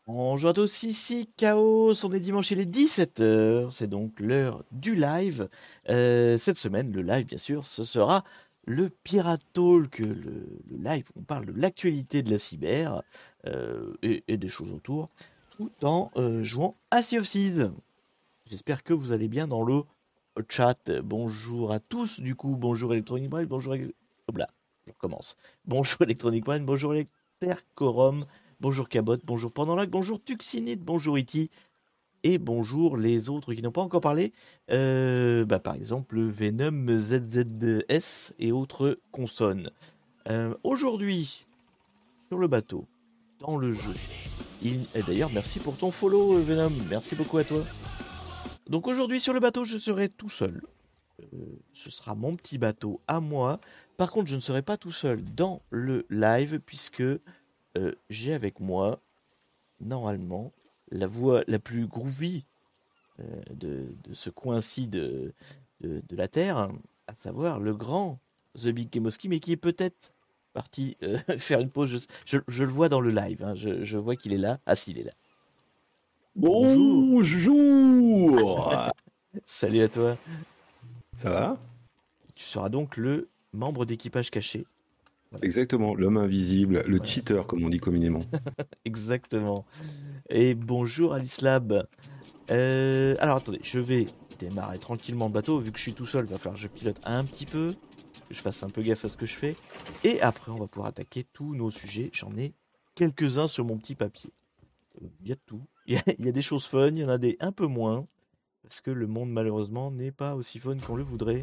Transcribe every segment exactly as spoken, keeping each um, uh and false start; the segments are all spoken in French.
Bonjour à tous, ici Chaos, on est dimanche, il est dix-sept heures, c'est donc l'heure du live. Euh, cette semaine, le live, bien sûr, ce sera le Pirate Talk, le, le live où on parle de l'actualité de la cyber euh, et, et des choses autour, tout en euh, jouant à Sea of Thieves. J'espère que vous allez bien dans le chat. Bonjour à tous, du coup, bonjour Electronic Braille, bonjour... Ex- Hop là, je recommence. Bonjour Electronic Braille, bonjour Electercorum. Bonjour Cabot, bonjour Pandorlac, bonjour Tuxinite, bonjour Iti, et bonjour les autres qui n'ont pas encore parlé. Euh, bah, par exemple Venom, Z Z S et autres consonnes. Euh, Aujourd'hui, sur le bateau, dans le jeu, il... et d'ailleurs merci pour ton follow Venom, merci beaucoup à toi. Donc aujourd'hui sur le bateau, je serai tout seul. Euh, ce sera mon petit bateau à moi. Par contre, je ne serai pas tout seul dans le live puisque euh, j'ai avec moi normalement la voix la plus groovy euh, de, de ce coin-ci de, de, de la Terre, hein, à savoir le grand The Big Kemoski, mais qui est peut-être parti euh, faire une pause. Je, je- je le vois dans le live, hein, je, je vois qu'il est là. Ah si, il est là. Bonjour, Bonjour. salut à toi. Ça va? Tu seras donc le membre d'équipage caché. Voilà, Exactement, l'homme invisible, le voilà, cheater comme on dit communément. exactement. Et bonjour Alice Lab. Euh, alors attendez, je vais démarrer tranquillement le bateau. Vu que je suis tout seul, il va falloir que je pilote un petit peu, que je fasse un peu gaffe à ce que je fais. Et après, on va pouvoir attaquer tous nos sujets. J'en ai quelques-uns sur mon petit papier. Euh, Il y a de tout. Il y a, il y a des choses fun, il y en a des un peu moins. Parce que le monde, malheureusement, n'est pas aussi fun qu'on le voudrait.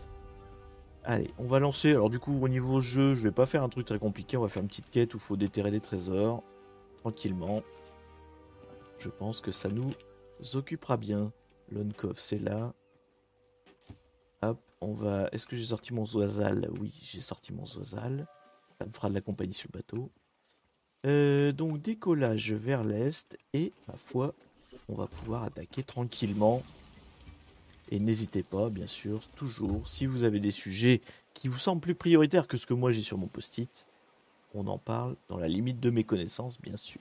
Allez, on va lancer. Alors du coup, au niveau jeu, je vais pas faire un truc très compliqué. On va faire une petite quête où il faut déterrer des trésors. Tranquillement. Je pense que ça nous occupera bien. Lonkov, c'est là. Hop, on va... Est-ce que j'ai sorti mon Zoazal? Oui, j'ai sorti mon Zoazal. Ça me fera de la compagnie sur le bateau. Euh, donc, décollage vers l'est. Et, ma foi, on va pouvoir attaquer tranquillement. Et n'hésitez pas, bien sûr, toujours, si vous avez des sujets qui vous semblent plus prioritaires que ce que moi j'ai sur mon post-it, on en parle dans la limite de mes connaissances, bien sûr.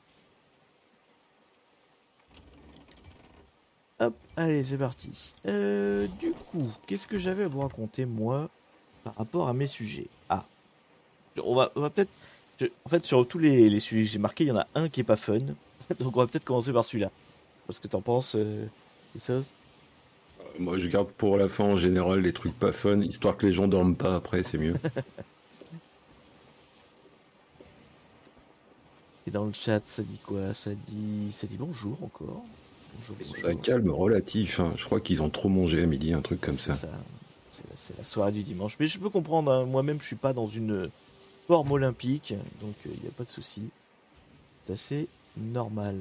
Hop, allez, c'est parti. Euh, du coup, qu'est-ce que j'avais à vous raconter, moi, par rapport à mes sujets? Ah, on va, on va peut-être... je- En fait, sur tous les, les sujets que j'ai marqués, il y en a un qui est pas fun. Donc on va peut-être commencer par celui-là. Parce que t'en penses, euh, Essos? Moi je garde pour la fin en général les trucs pas fun, histoire que les gens dorment pas après, c'est mieux. Et dans le chat, ça dit quoi? Ça dit, ça dit bonjour encore. Bonjour, Ils sont d'un bonjour. calme relatif, hein. Je crois qu'ils ont trop mangé à midi, un truc comme C'est ça. ça. C'est la, c'est la soirée du dimanche. Mais je peux comprendre, hein. Moi-même, je suis pas dans une forme olympique. Donc, il n'y a pas de souci. C'est assez normal.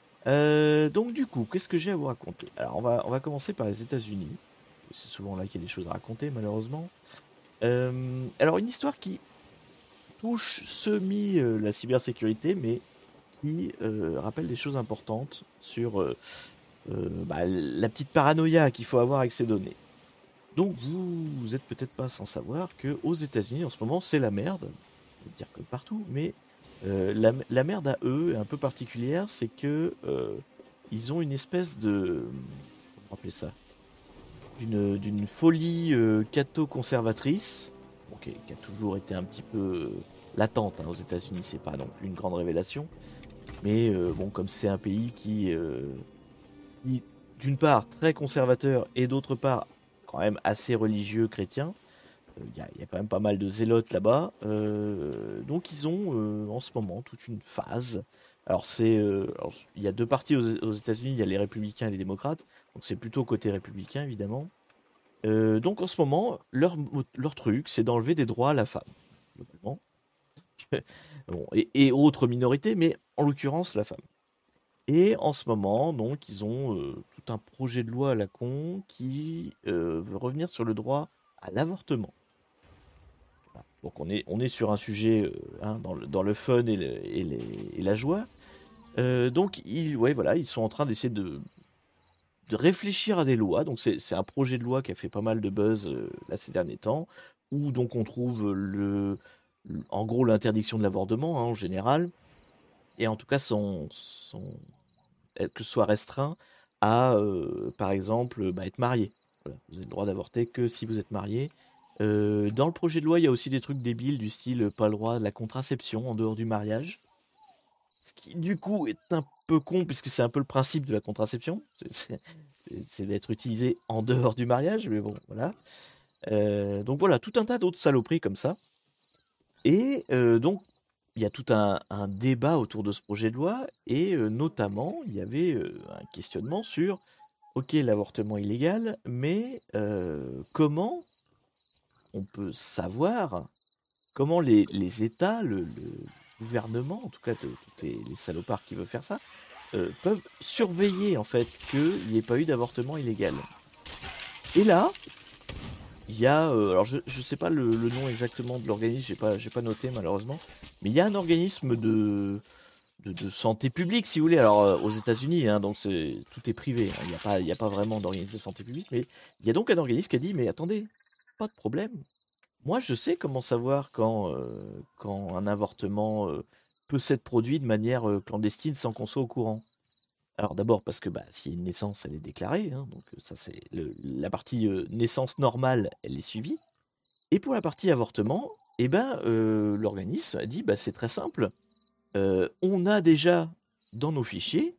Euh, donc, du coup, qu'est-ce que j'ai à vous raconter? Alors, on va, on va commencer par les États-Unis. C'est souvent là qu'il y a des choses à raconter, malheureusement. Euh, alors, une histoire qui touche semi euh, la cybersécurité, mais qui euh, rappelle des choses importantes sur euh, euh, bah, la petite paranoïa qu'il faut avoir avec ces données. Donc vous, vous êtes peut-être pas sans savoir que aux États-Unis en ce moment c'est la merde. Je veux dire que partout, mais euh, la, la merde à eux est un peu particulière, c'est que euh, ils ont une espèce de, comment appeler ça, d'une d'une folie euh, catho-conservatrice, bon, qui, qui a toujours été un petit peu euh, latente, hein, aux États-Unis. C'est pas non plus une grande révélation, mais euh, bon, comme c'est un pays qui, euh, qui, d'une part très conservateur et d'autre part quand même assez religieux chrétien, il euh, y, a, y, a quand même pas mal de zélotes là-bas. Euh, donc ils ont euh, en ce moment toute une phase. Alors c'est, euh, alors, il y a deux partis aux, aux États-Unis, il y a les républicains et les démocrates. Donc c'est plutôt côté républicain évidemment. Euh, donc en ce moment, leur, leur truc, c'est d'enlever des droits à la femme, globalement. Bon, et, et autres minorités, mais en l'occurrence la femme. Et en ce moment, donc, ils ont euh, tout un projet de loi à la con qui euh, veut revenir sur le droit à l'avortement. Voilà. Donc on est, on est sur un sujet euh, hein, dans, le, dans le fun et, le- et les- et la joie. Euh, donc ils, ouais, voilà, ils sont en train d'essayer de, de réfléchir à des lois. Donc c'est c'est un projet de loi qui a fait pas mal de buzz euh, là ces derniers temps, où donc on trouve le, le- en gros l'interdiction de l'avortement hein, en général. et en tout cas son, son, que ce soit restreint à, euh, par exemple, bah, être marié. Voilà. Vous avez le droit d'avorter que si vous êtes marié. Euh, dans le projet de loi, il y a aussi des trucs débiles du style pas le droit de la contraception en dehors du mariage. Ce qui, du coup, est un peu con, puisque c'est un peu le principe de la contraception. C'est, c'est, c'est d'être utilisé en dehors du mariage, mais bon, voilà. Euh, donc voilà, tout un tas d'autres saloperies comme ça. Et euh, donc, il y a tout un, un débat autour de ce projet de loi, et euh, notamment, il y avait euh, un questionnement sur, ok, l'avortement illégal, mais euh, comment on peut savoir, comment les, les États, le, le gouvernement, en tout cas de, tous les, les salopards qui veulent faire ça, euh, peuvent surveiller en fait qu'il n'y ait pas eu d'avortement illégal. Et là, il y a, euh, alors je ne sais pas le, le nom exactement de l'organisme, j'ai pas, j'ai pas noté malheureusement, mais il y a un organisme de, de, de santé publique, si vous voulez, alors euh, aux États-Unis, hein, donc c'est, tout est privé, hein, il n'y a pas, il y a pas vraiment d'organisme de santé publique, mais il y a donc un organisme qui a dit, mais attendez, pas de problème, moi je sais comment savoir quand, euh, quand un avortement euh, peut s'être produit de manière euh, clandestine sans qu'on soit au courant. Alors d'abord parce que bah, s'il y a une naissance, elle est déclarée, hein, donc ça c'est le- la partie euh, naissance normale, elle est suivie. Et pour la partie avortement, eh ben, euh, l'organisme a dit bah, c'est très simple, euh, on a déjà dans nos fichiers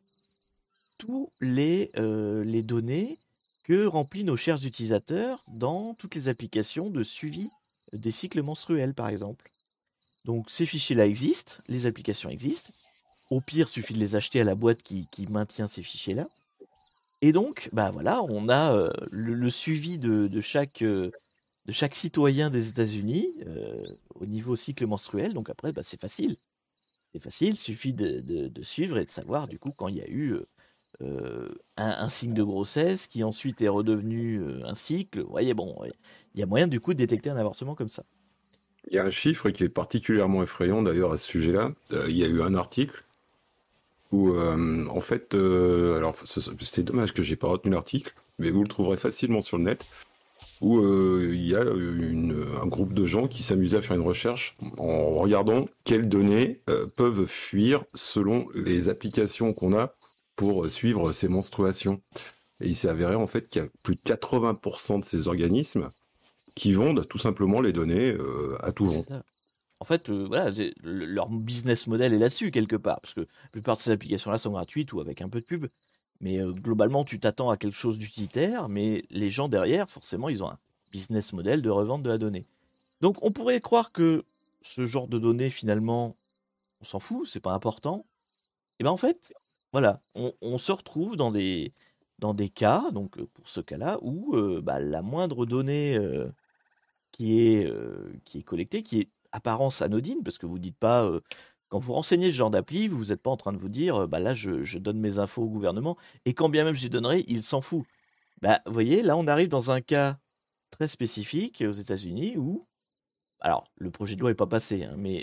tous les, euh, les données que remplissent nos chers utilisateurs dans toutes les applications de suivi des cycles menstruels par exemple. Donc ces fichiers-là existent, les applications existent. Au pire, suffit de les acheter à la boîte qui, qui maintient ces fichiers-là. Et donc, bah voilà, on a euh, le, le suivi de, de chaque, euh, de chaque citoyen des États-Unis euh, au niveau cycle menstruel. Donc après, bah, c'est facile. C'est facile, suffit de, de, de suivre et de savoir du coup quand il y a eu euh, un, un signe de grossesse qui ensuite est redevenu euh, un cycle. Vous voyez, bon, ouais, il y a moyen du coup de détecter un avortement comme ça. Il y a un chiffre qui est particulièrement effrayant d'ailleurs à ce sujet-là. Euh, il y a eu un article où, euh, en fait, euh, alors ce- c'est dommage que j'ai pas retenu l'article, mais vous le trouverez facilement sur le net, où euh, il y a une- un groupe de gens qui s'amusaient à faire une recherche en regardant quelles données euh, peuvent fuir selon les applications qu'on a pour suivre ces menstruations. Et il s'est avéré en fait qu'il y a plus de quatre-vingts pour cent de ces organismes qui vendent tout simplement les données euh, à tout C'est vent. ça. En fait, euh, voilà, c'est- le- leur business model est là-dessus quelque part, parce que la plupart de ces applications-là sont gratuites ou avec un peu de pub. Mais euh, globalement, tu t'attends à quelque chose d'utilitaire, mais les gens derrière, forcément, ils ont un business model de revente de la donnée. Donc, on pourrait croire que ce genre de données, finalement, on s'en fout, c'est pas important. Et ben en fait, voilà, on, on se retrouve dans des dans des cas, donc euh, pour ce cas-là, où euh, bah, la moindre donnée euh, qui est, euh, qui est collectée, qui est apparence anodine, parce que vous dites pas, euh, quand vous renseignez ce genre d'appli, vous n'êtes pas en train de vous dire, euh, bah là, je, je donne mes infos au gouvernement, et quand bien même je les donnerai, il s'en fout. Bah, vous voyez, là, on arrive dans un cas très spécifique aux États-Unis où, alors, le projet de loi n'est pas passé, hein, mais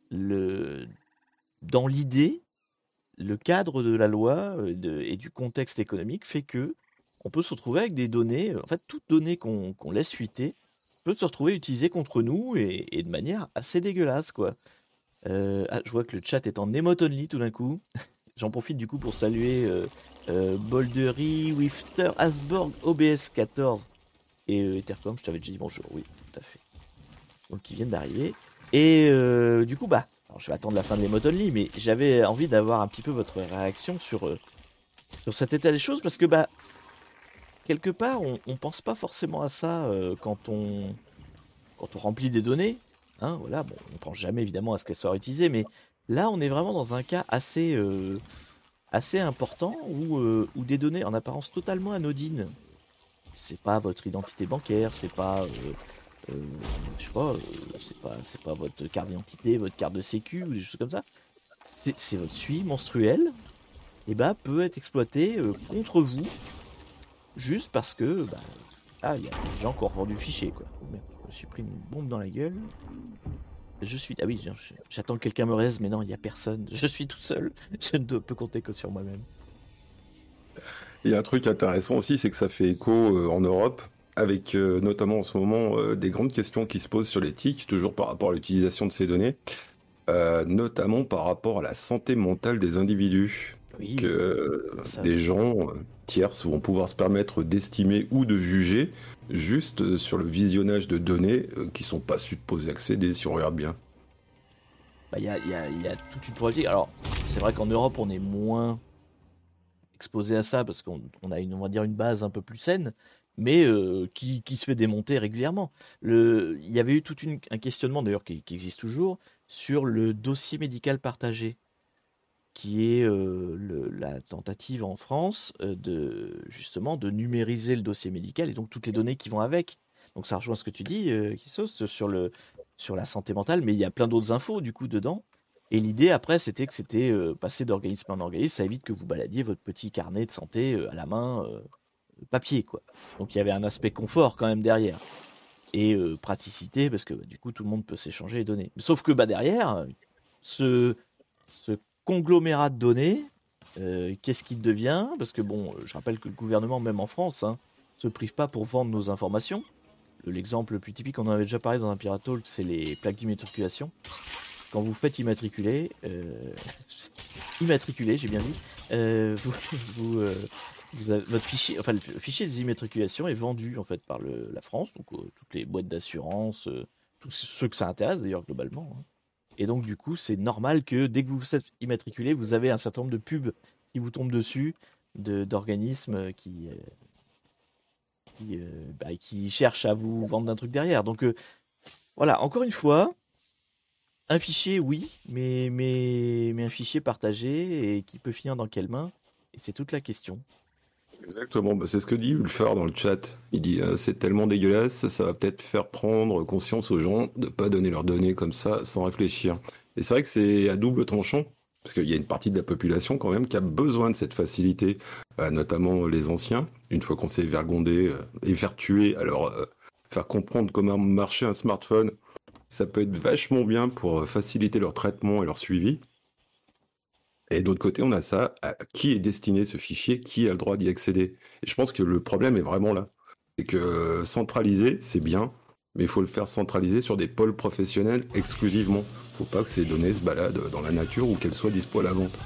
le, dans l'idée, le cadre de la loi euh, de- et du contexte économique fait que on peut se retrouver avec des données, euh, en fait, toute donnée qu'on qu'on laisse fuiter peut se retrouver utilisée contre nous et, et de manière assez dégueulasse, quoi. Euh, ah, je vois que le chat est en emote only tout d'un coup. J'en profite du coup pour saluer euh, euh, Boldery, Wifter, Asborg, O B S quatorze et euh, Ethercom. Je t'avais déjà dit bonjour, oui, tout à fait. Donc qui viennent d'arriver. Et euh, du coup, bah, alors, je vais attendre la fin de l'emote only, mais j'avais envie d'avoir un petit peu votre réaction sur, euh, sur cet état des choses parce que bah quelque part on, on pense pas forcément à ça euh, quand on quand on remplit des données, hein, voilà, bon, on pense jamais évidemment à ce qu'elles soient utilisées, mais là on est vraiment dans un cas assez euh, assez important où euh, où des données en apparence totalement anodines, c'est pas votre identité bancaire, c'est pas euh, euh, je sais pas, euh, c'est pas c'est pas votre carte d'identité, votre carte de sécu ou des choses comme ça, c'est c'est votre suivi menstruel, et bah peut être exploité euh, contre vous juste parce que bah ah il y a des gens qui ont revendu le fichier quoi. Oh merde, je me suis pris une bombe dans la gueule. Je suis ah oui, je- je- j'attends que quelqu'un me raise mais non, il y a personne. Je suis tout seul. Je ne peux compter que sur moi-même. Il y a un truc intéressant aussi, c'est que ça fait écho euh, en Europe, avec euh, notamment en ce moment euh, des grandes questions qui se posent sur l'éthique, toujours par rapport à l'utilisation de ces données. euh, notamment par rapport à la santé mentale des individus. Oui, Que euh, ça des aussi. gens euh, tierces vont pouvoir se permettre d'estimer ou de juger juste euh, sur le visionnage de données euh, qui sont pas supposées accéder si on regarde bien. Bah, il y a, il y a- il y a toute une problématique. Alors, c'est vrai qu'en Europe, on est moins exposé à ça parce qu'on on a une, on va dire une base un peu plus saine, mais euh, qui, qui se fait démonter régulièrement. Le, il y avait eu tout un questionnement, d'ailleurs, qui, qui existe toujours, sur le dossier médical partagé, qui est euh, le- la tentative en France euh, de justement de numériser le dossier médical et donc toutes les données qui vont avec. Donc ça rejoint ce que tu dis, euh, Kissos, sur le sur la santé mentale, mais il y a plein d'autres infos du coup dedans. Et l'idée après, c'était que c'était euh, passer d'organisme en organisme, ça évite que vous baladiez votre petit carnet de santé euh, à la main, euh, papier quoi. Donc il y avait un aspect confort quand même derrière et euh, praticité parce que bah, du coup tout le monde peut s'échanger les données. Sauf que bah derrière, ce ce conglomérat de données, euh, qu'est-ce qu'il devient? Parce que bon, je rappelle que le gouvernement, même en France, hein, se prive pas pour vendre nos informations. L'exemple le plus typique, on en avait déjà parlé dans un Pirate Talk, c'est les plaques d'immatriculation. Quand vous faites immatriculer, euh, immatriculer, j'ai bien dit, euh, vous, vous, euh, vous avez votre fichier, enfin le fichier des immatriculations est vendu en fait par le, la France, donc euh, toutes les boîtes d'assurance, euh, tous ceux que ça intéresse d'ailleurs globalement, hein. Et donc, du coup, c'est normal que dès que vous vous êtes immatriculé, vous avez un certain nombre de pubs qui vous tombent dessus, de, d'organismes qui, euh, qui, euh, bah, qui cherchent à vous vendre un truc derrière. Donc, euh, voilà, encore une fois, un fichier, oui, mais, mais, mais un fichier partagé et qui peut finir dans quelle main? Et c'est toute la question. Exactement, bah, c'est ce que dit Ulfar dans le chat. Il dit euh, c'est tellement dégueulasse, ça va peut-être faire prendre conscience aux gens de pas donner leurs données comme ça sans réfléchir. Et c'est vrai que c'est à double tranchant, parce qu'il y a une partie de la population quand même qui a besoin de cette facilité, euh, notamment les anciens, une fois qu'on s'est vergondé euh, et faire tuer, alors euh, faire comprendre comment marcher un smartphone, ça peut être vachement bien pour euh, faciliter leur traitement et leur suivi. Et d'autre côté, on a ça, à qui est destiné ce fichier, qui a le droit d'y accéder. Et je pense que le problème est vraiment là. C'est que euh, centraliser, c'est bien, mais il faut le faire centraliser sur des pôles professionnels exclusivement. Faut pas que ces données se baladent dans la nature ou qu'elles soient dispo à la vente.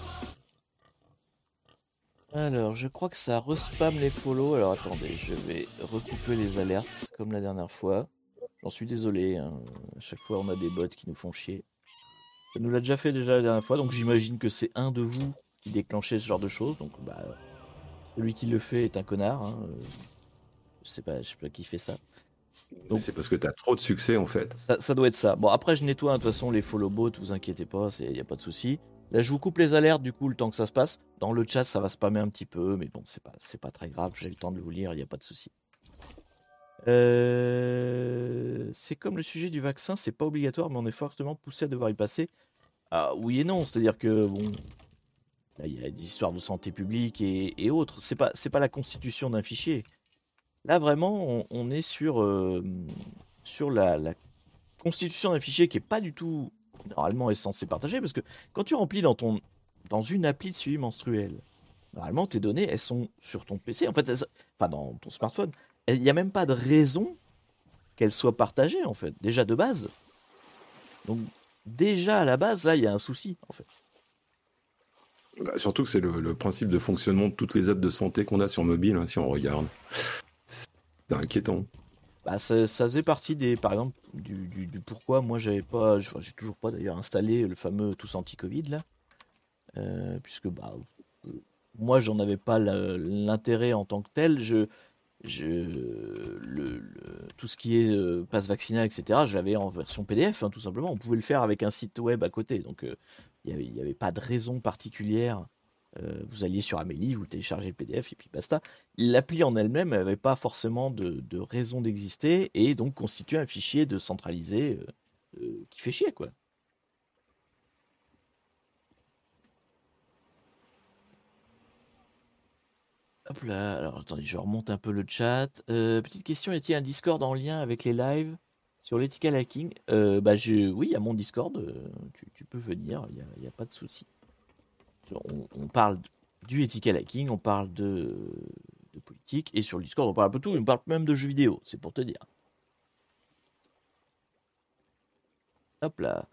Alors, je crois que ça respam les follow. Alors, attendez, je vais recouper les alertes comme la dernière fois. J'en suis désolé, hein. À chaque fois, on a des bots qui nous font chier. Ça nous l'a déjà fait déjà la dernière fois, donc j'imagine que c'est un de vous qui déclenchez ce genre de choses. Donc bah celui qui le fait est un connard, hein. Euh, Je sais pas, je sais pas qui fait ça. Mais Donc c'est parce que tu as trop de succès en fait. ça, ça doit être ça. Bon après je nettoie hein, de toute façon les follow bots, vous inquiétez pas, il y a pas de souci. Là je vous coupe les alertes du coup le temps que ça se passe. Dans le chat ça va spammer un petit peu, mais bon c'est pas c'est pas très grave, j'ai le temps de vous lire, il y a pas de souci. Euh, C'est comme le sujet du vaccin, c'est pas obligatoire, mais on est fortement poussé à devoir y passer. Ah oui et non, c'est-à-dire que bon, là, il y a des histoires de santé publique et, et autres. C'est pas, c'est pas la constitution d'un fichier. Là, vraiment, on, on est sur, euh, sur la, la constitution d'un fichier qui est pas du tout normalement est censé partager parce que quand tu remplis dans ton, dans une appli de suivi menstruel, normalement tes données elles sont sur ton P C. En fait, elles- enfin dans ton smartphone, il n'y a même pas de raison qu'elles soient partagées en fait. Déjà de base. Donc déjà à la base là, il y a un souci en fait. Bah, surtout que c'est le, le principe de fonctionnement de toutes les apps de santé qu'on a sur mobile, hein, si on regarde. C'est inquiétant. Bah, ça, ça faisait partie des, par exemple, du, du, du pourquoi moi j'avais pas, je- enfin, j'ai toujours pas d'ailleurs installé le fameux Tous Anti-Covid là, euh, puisque bah, euh, moi j'en avais pas la- l'intérêt en tant que tel. Je, je, le, le- tout ce qui est euh, passe vaccinal, et cetera, je l'avais en version P D F, hein, tout simplement. On pouvait le faire avec un site web à côté, donc euh, il y avait, il y avait pas de raison particulière. Euh, vous alliez sur Amélie, vous téléchargez le P D F et puis basta. L'appli en elle-même n'avait pas forcément de, de raison d'exister et donc constituait un fichier de centralisé euh, euh, qui fait chier quoi. Hop là, alors attendez, je remonte un peu le chat. Euh, petite question, y a-t-il un Discord en lien avec les lives sur l'ethical hacking? Euh, bah je, oui, il y a mon Discord, euh, tu, tu peux venir, il n'y a, y a pas de souci. On, on parle du ethical hacking, on parle de, de politique, et sur le Discord on parle un peu de tout, on parle même de jeux vidéo, c'est pour te dire. Hop là.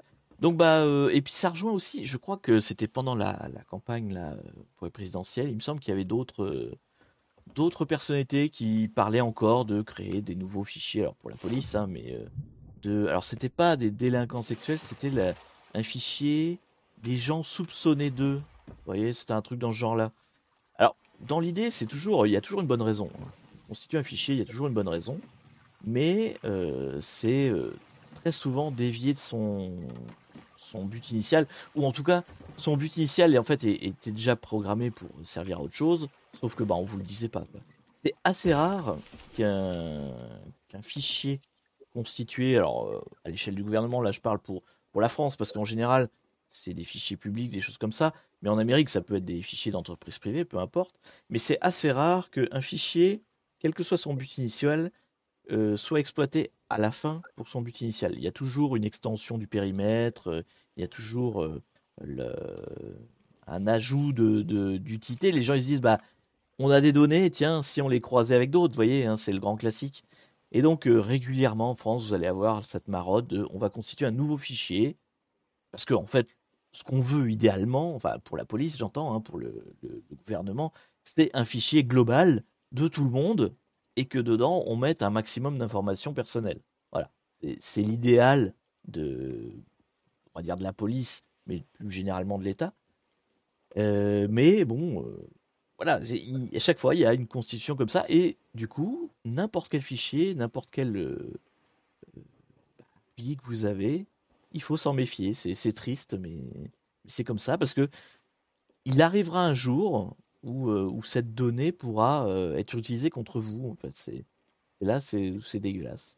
Donc bah euh, et puis ça rejoint aussi, je crois que c'était pendant la, la campagne là, euh, pour les présidentielles, il me semble qu'il y avait d'autres euh, d'autres personnalités qui parlaient encore de créer des nouveaux fichiers, alors pour la police, hein, mais euh, de, alors c'était pas des délinquants sexuels, c'était la- un fichier des gens soupçonnés d'eux. Vous voyez, c'était un truc dans ce genre-là. Alors dans l'idée, c'est toujours, il y a toujours une bonne raison, hein. Constituer un fichier, il y a toujours une bonne raison, mais euh, c'est euh, très souvent dévié de son son but initial, ou en tout cas, son but initial en fait é- était déjà programmé pour servir à autre chose, sauf que bah on vous le disait pas, quoi. C'est assez rare qu'un qu'un fichier constitué, alors euh, à l'échelle du gouvernement, là je parle pour pour la France, parce qu'en général c'est des fichiers publics, des choses comme ça, mais en Amérique ça peut être des fichiers d'entreprises privées, peu importe. Mais c'est assez rare qu'un fichier, quel que soit son but initial, euh, soit exploité à la fin pour son but initial. Il y a toujours une extension du périmètre, euh, il y a toujours euh, le- un ajout de, de- d'utilité. Les gens ils se disent, bah, on a des données, tiens, si on les croisait avec d'autres, vous voyez, hein, c'est le grand classique. Et donc euh, régulièrement en France, vous allez avoir cette marotte de, on va constituer un nouveau fichier, parce que en fait, ce qu'on veut idéalement, enfin pour la police, j'entends, hein, pour le, le- le gouvernement, c'est un fichier global de tout le monde et que dedans on mette un maximum d'informations personnelles. Voilà, c'est c'est l'idéal de, on va dire de la police, mais plus généralement de l'État. Euh, mais bon, euh, voilà, j'ai- il- à chaque fois il y a une constitution comme ça et du coup n'importe quel fichier, n'importe quel euh, billet que vous avez, il faut s'en méfier. C'est c'est triste, mais c'est comme ça parce que il arrivera un jour où, euh, où cette donnée pourra euh, être utilisée contre vous. En fait, c'est c'est là, c'est c'est dégueulasse.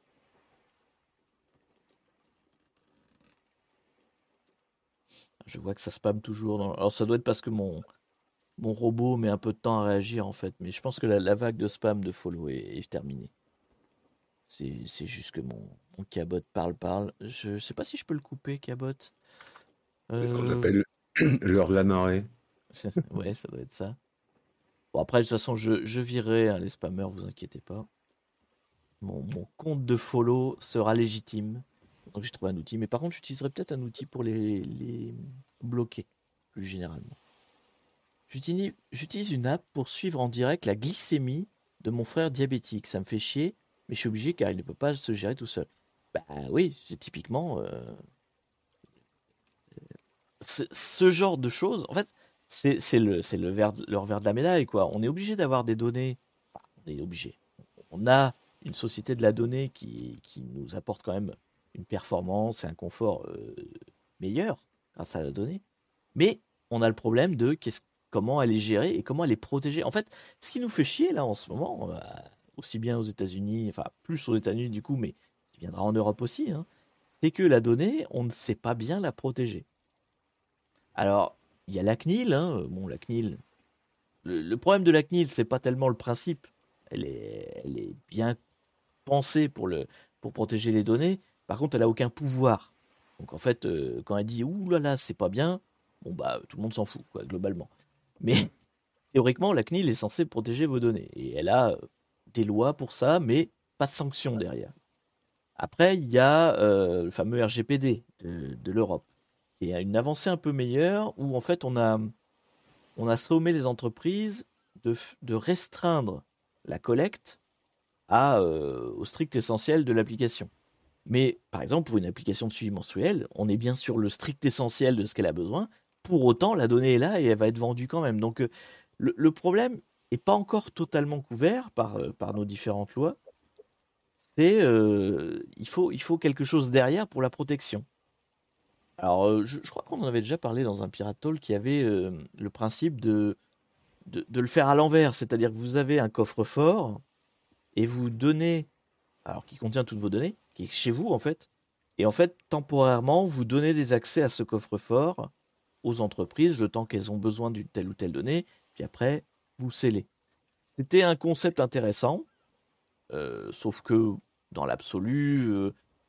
Je vois que ça spam toujours. Dans... Alors ça doit être parce que mon mon robot met un peu de temps à réagir en fait, mais je pense que la, la vague de spam de follow est, est terminée. C'est c'est juste que mon mon cabot parle parle. Je sais pas si je peux le couper, cabot. C'est ce qu'on Euh... appelle l'heure de la marée. ouais, ça doit être ça. Bon, après, de toute façon, je, je virerai hein, les spammers, vous inquiétez pas. Mon, mon compte de follow sera légitime. Donc, j'ai trouvé un outil. Mais par contre, j'utiliserai peut-être un outil pour les, les bloquer, plus généralement. J'utilise, j'utilise une app pour suivre en direct la glycémie de mon frère diabétique. Ça me fait chier, mais je suis obligé car il ne peut pas se gérer tout seul. Bah oui, c'est typiquement euh, ce, ce genre de choses. En fait, c'est c'est le, c'est le verre, de- le revers de la médaille, quoi. On est obligé d'avoir des données. Enfin, on est obligé. On a une société de la donnée qui, qui nous apporte quand même une performance et un confort euh, meilleur grâce à la donnée. Mais on a le problème de qu'est-ce- comment elle est gérée et comment elle est protégée. En fait, ce qui nous fait chier là en ce moment, euh, aussi bien aux États-Unis, enfin plus aux États-Unis du coup, mais qui viendra en Europe aussi, hein, c'est que la donnée, on ne sait pas bien la protéger. Alors, il y a la C N I L, hein, bon, la C N I L, le, le problème de la C N I L, c'est pas tellement le principe. Elle est, elle est bien pensée pour, le, pour protéger les données. Par contre, elle a aucun pouvoir. Donc en fait, euh, quand elle dit ouh là là, c'est pas bien, bon bah tout le monde s'en fout, quoi, globalement. Mais théoriquement, la C N I L est censée protéger vos données. Et elle a euh, des lois pour ça, mais pas de sanctions derrière. Après, il y a euh, le fameux R G P D de, de l'Europe, qui est une avancée un peu meilleure, où en fait on a, on a sommé les entreprises de, f- de restreindre la collecte à, euh, au strict essentiel de l'application. Mais par exemple, pour une application de suivi mensuel, on est bien sur le strict essentiel de ce qu'elle a besoin. Pour autant, la donnée est là et elle va être vendue quand même. Donc euh, le, le problème n'est pas encore totalement couvert par, euh, par nos différentes lois. C'est euh, il faut, il faut quelque chose derrière pour la protection. Alors, euh, je, je crois qu'on en avait déjà parlé dans un Pirate Talk qui avait euh, le principe de, de, de le faire à l'envers. C'est-à-dire que vous avez un coffre-fort et vous donnez, alors qui contient toutes vos données, qui est chez vous en fait. Et en fait, temporairement, vous donnez des accès à ce coffre-fort aux entreprises le temps qu'elles ont besoin d'une telle ou telle donnée. Puis après, vous scellez. C'était un concept intéressant, euh, sauf que dans l'absolu, euh,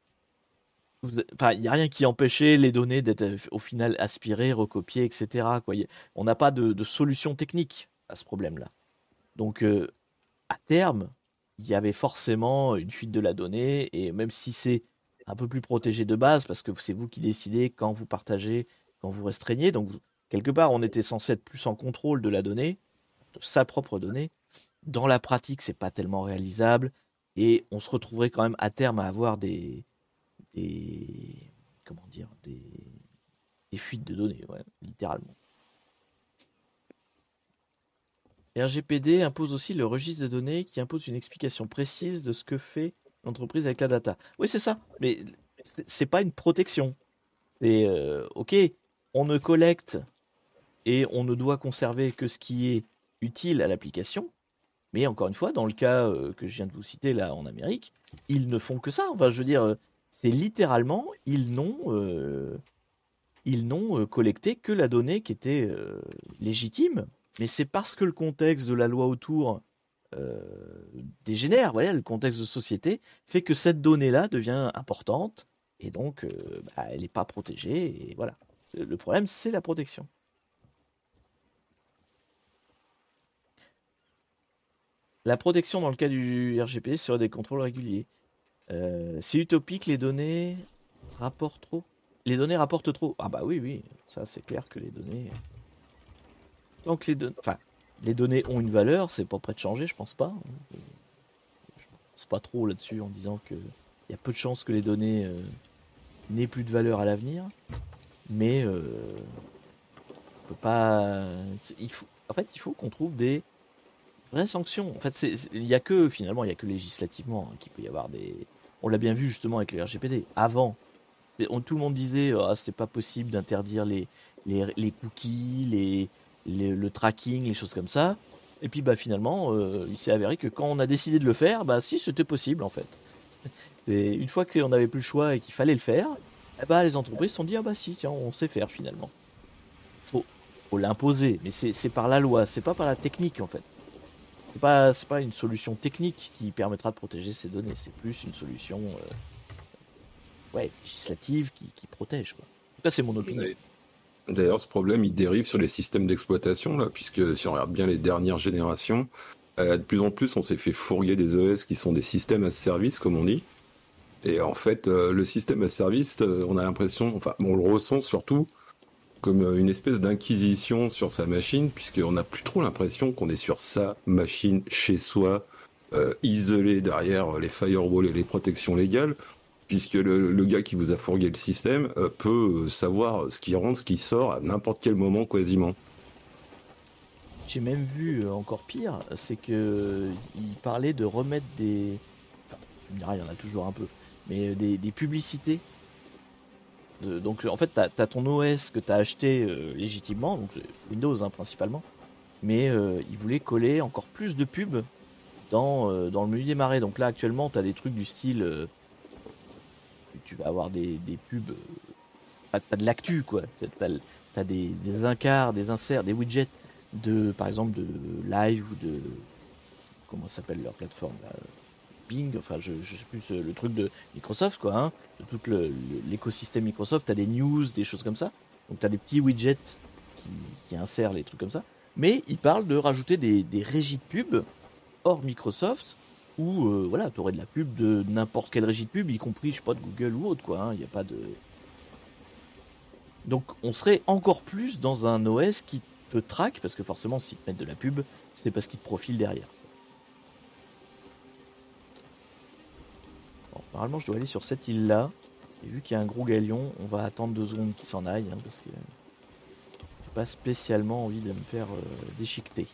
vous- enfin, il n'y a rien qui empêchait les données d'être euh, au final aspirées, recopiées, et cetera, quoi. Y- On n'a pas de, de solution technique à ce problème-là. Donc, euh, à terme, il y avait forcément une fuite de la donnée, et même si c'est un peu plus protégé de base parce que c'est vous qui décidez quand vous partagez, quand vous restreignez. Donc, vous- quelque part, on était censé être plus en contrôle de la donnée, de sa propre donnée. Dans la pratique, c'est pas tellement réalisable et on se retrouverait quand même à terme à avoir des, des comment dire, des, des fuites de données, ouais, littéralement. R G P D impose aussi le registre de données qui impose une explication précise de ce que fait l'entreprise avec la data. Oui, c'est ça, mais c'est c'est pas une protection. C'est euh, ok, on ne collecte et on ne doit conserver que ce qui est utile à l'application. Mais encore une fois, dans le cas euh, que je viens de vous citer là en Amérique, ils ne font que ça. Enfin, je veux dire, euh, c'est littéralement, ils n'ont euh, ils n'ont euh, collecté que la donnée qui était euh, légitime. Mais c'est parce que le contexte de la loi autour euh, dégénère, voilà, le contexte de société fait que cette donnée-là devient importante et donc euh, bah, elle n'est pas protégée. Et voilà. Le problème, c'est la protection. La protection dans le cas du R G P D serait des contrôles réguliers. Euh, c'est utopique, les données rapportent trop. Les données rapportent trop. Ah bah oui, oui, ça c'est clair que les données. Tant que les données, enfin, les données ont une valeur, c'est pas prêt de changer, je pense pas. Je pense pas trop là-dessus en disant que il y a peu de chances que les données euh, n'aient plus de valeur à l'avenir, mais euh, on peut pas. Il faut, en fait, il faut qu'on trouve des vraies sanctions. En fait, c'est, c'est- il y a que finalement, il y a que législativement hein, qu'il peut y avoir des. On l'a bien vu justement avec le R G P D. Avant, c'est- on- tout le monde disait ah, c'est pas possible d'interdire les, les, les cookies, les, les- le tracking, les choses comme ça. Et puis bah finalement, euh, il s'est avéré que quand on a décidé de le faire, bah si c'était possible en fait. C'est une fois qu'on n'avait plus le choix et qu'il fallait le faire, eh bah, les entreprises se sont dit ah bah si tiens on sait faire finalement. Faut, faut l'imposer, mais c'est c'est par la loi, c'est pas par la technique en fait. C'est pas c'est pas une solution technique qui permettra de protéger ces données, c'est plus une solution euh, ouais législative qui, qui protège quoi. En tout cas c'est mon opinion. D'ailleurs, ce problème, il dérive sur les systèmes d'exploitation, là, puisque si on regarde bien les dernières générations, euh, de plus en plus, on s'est fait fourguer des O S qui sont des systèmes as service, comme on dit. Et en fait, euh, le système as service, euh, on a l'impression, enfin, on le ressent surtout comme euh, une espèce d'inquisition sur sa machine, puisqu'on n'a plus trop l'impression qu'on est sur sa machine chez soi, euh, isolé derrière les firewalls et les protections légales, puisque le, le gars qui vous a fourgué le système euh, peut euh, savoir ce qui rentre, ce qui sort à n'importe quel moment quasiment. J'ai même vu euh, encore pire, c'est que euh, il parlait de remettre des, enfin, tu me diras il y en a toujours un peu, mais euh, des, des publicités. De- donc en fait t'as as ton O S que t'as acheté euh, légitimement, donc c'est Windows hein, principalement, mais euh, il voulait coller encore plus de pubs dans, euh, dans le menu des marais. Donc là actuellement t'as des trucs du style, euh, tu vas avoir des, des pubs, euh, enfin, t'as de l'actu quoi, t'as, t'as t'as des, des incarts, des inserts, des widgets de par exemple de live ou de comment s'appelle leur plateforme là, Bing, enfin je, je sais plus euh, le truc de Microsoft quoi, hein, de tout le- le- l'écosystème Microsoft, t'as des news, des choses comme ça. Donc t'as des petits widgets qui, qui insèrent les trucs comme ça. Mais ils parlent de rajouter des, des régies de pub hors Microsoft où euh, voilà, t'aurais de la pub de n'importe quelle régie de pub, y compris je sais pas de Google ou autre quoi. Il y a pas de. Donc on serait encore plus dans un O S qui te traque parce que forcément s'ils te mettent de la pub, c'est parce qu'ils te profilent derrière. Bon, normalement, je dois aller sur cette île-là. Et vu qu'il y a un gros galion, on va attendre deux secondes qu'il s'en aille, hein, parce que j'ai pas spécialement envie de me faire euh, déchiqueter.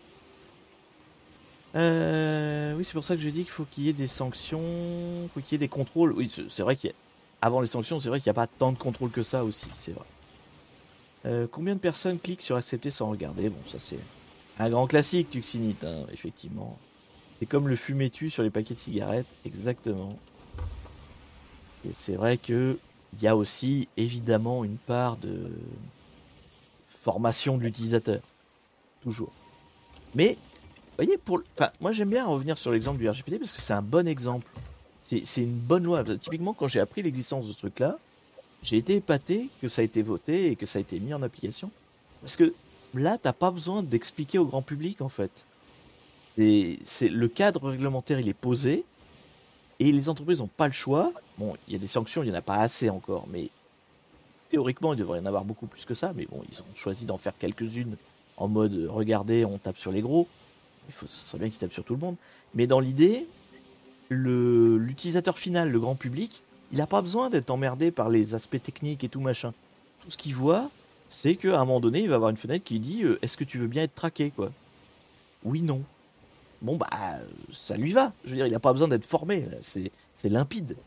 Euh, oui, c'est pour ça que je dis qu'il faut qu'il y ait des sanctions, faut qu'il y ait des contrôles. Oui, c'est c'est vrai qu'il y a... avant les sanctions, c'est vrai qu'il n'y a pas tant de contrôle que ça aussi, c'est vrai. Euh, combien de personnes cliquent sur accepter sans regarder? Bon, ça c'est un grand classique, Tuxinite, hein, effectivement. C'est comme le fumet-tu sur les paquets de cigarettes, exactement. Et c'est vrai que il y a aussi évidemment une part de formation de l'utilisateur, toujours. Mais, vous voyez, pour, enfin, moi j'aime bien revenir sur l'exemple du R G P D parce que c'est un bon exemple. C'est c'est une bonne loi. Typiquement, quand j'ai appris l'existence de ce truc-là, j'ai été épaté que ça a été voté et que ça a été mis en application. Parce que là, t'as pas besoin d'expliquer au grand public en fait. Et c'est le cadre réglementaire, il est posé et les entreprises n'ont pas le choix. Bon, il y a des sanctions, il n'y en a pas assez encore, mais théoriquement, il devrait y en avoir beaucoup plus que ça. Mais bon, ils ont choisi d'en faire quelques-unes en mode euh, regardez, on tape sur les gros. Il faut, ce serait bien qu'ils tapent sur tout le monde. Mais dans l'idée, le, l'utilisateur final, le grand public, il n'a pas besoin d'être emmerdé par les aspects techniques et tout machin. Tout ce qu'il voit, c'est qu'à un moment donné, il va avoir une fenêtre qui dit euh, est-ce que tu veux bien être traqué, quoi. Oui, non. Bon, bah, euh, ça lui va. Je veux dire, il n'a pas besoin d'être formé. C'est, c'est limpide.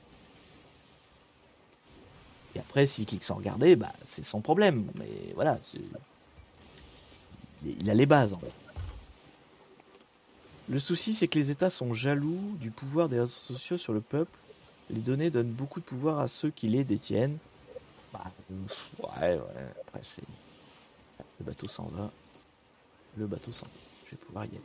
Et après, s'il clique sans regarder, bah, c'est sans problème. Mais voilà, c'est... il a les bases, en fait. Le souci, c'est que les États sont jaloux du pouvoir des réseaux sociaux sur le peuple. Les données donnent beaucoup de pouvoir à ceux qui les détiennent. Bah, ouais, ouais. Après, c'est... Le bateau s'en va. Le bateau s'en va. Je vais pouvoir y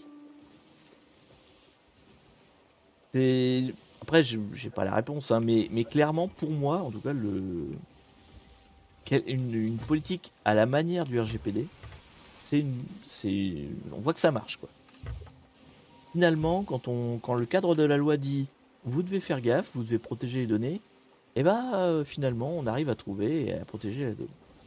aller. Et... Après, je j'ai pas la réponse, hein, mais, mais clairement, pour moi, en tout cas, le... une, une politique à la manière du R G P D, c'est une... c'est... on voit que ça marche, quoi. Finalement, quand, on, quand le cadre de la loi dit vous devez faire gaffe, vous devez protéger les données, et eh ben euh, finalement on arrive à trouver et à protéger les données.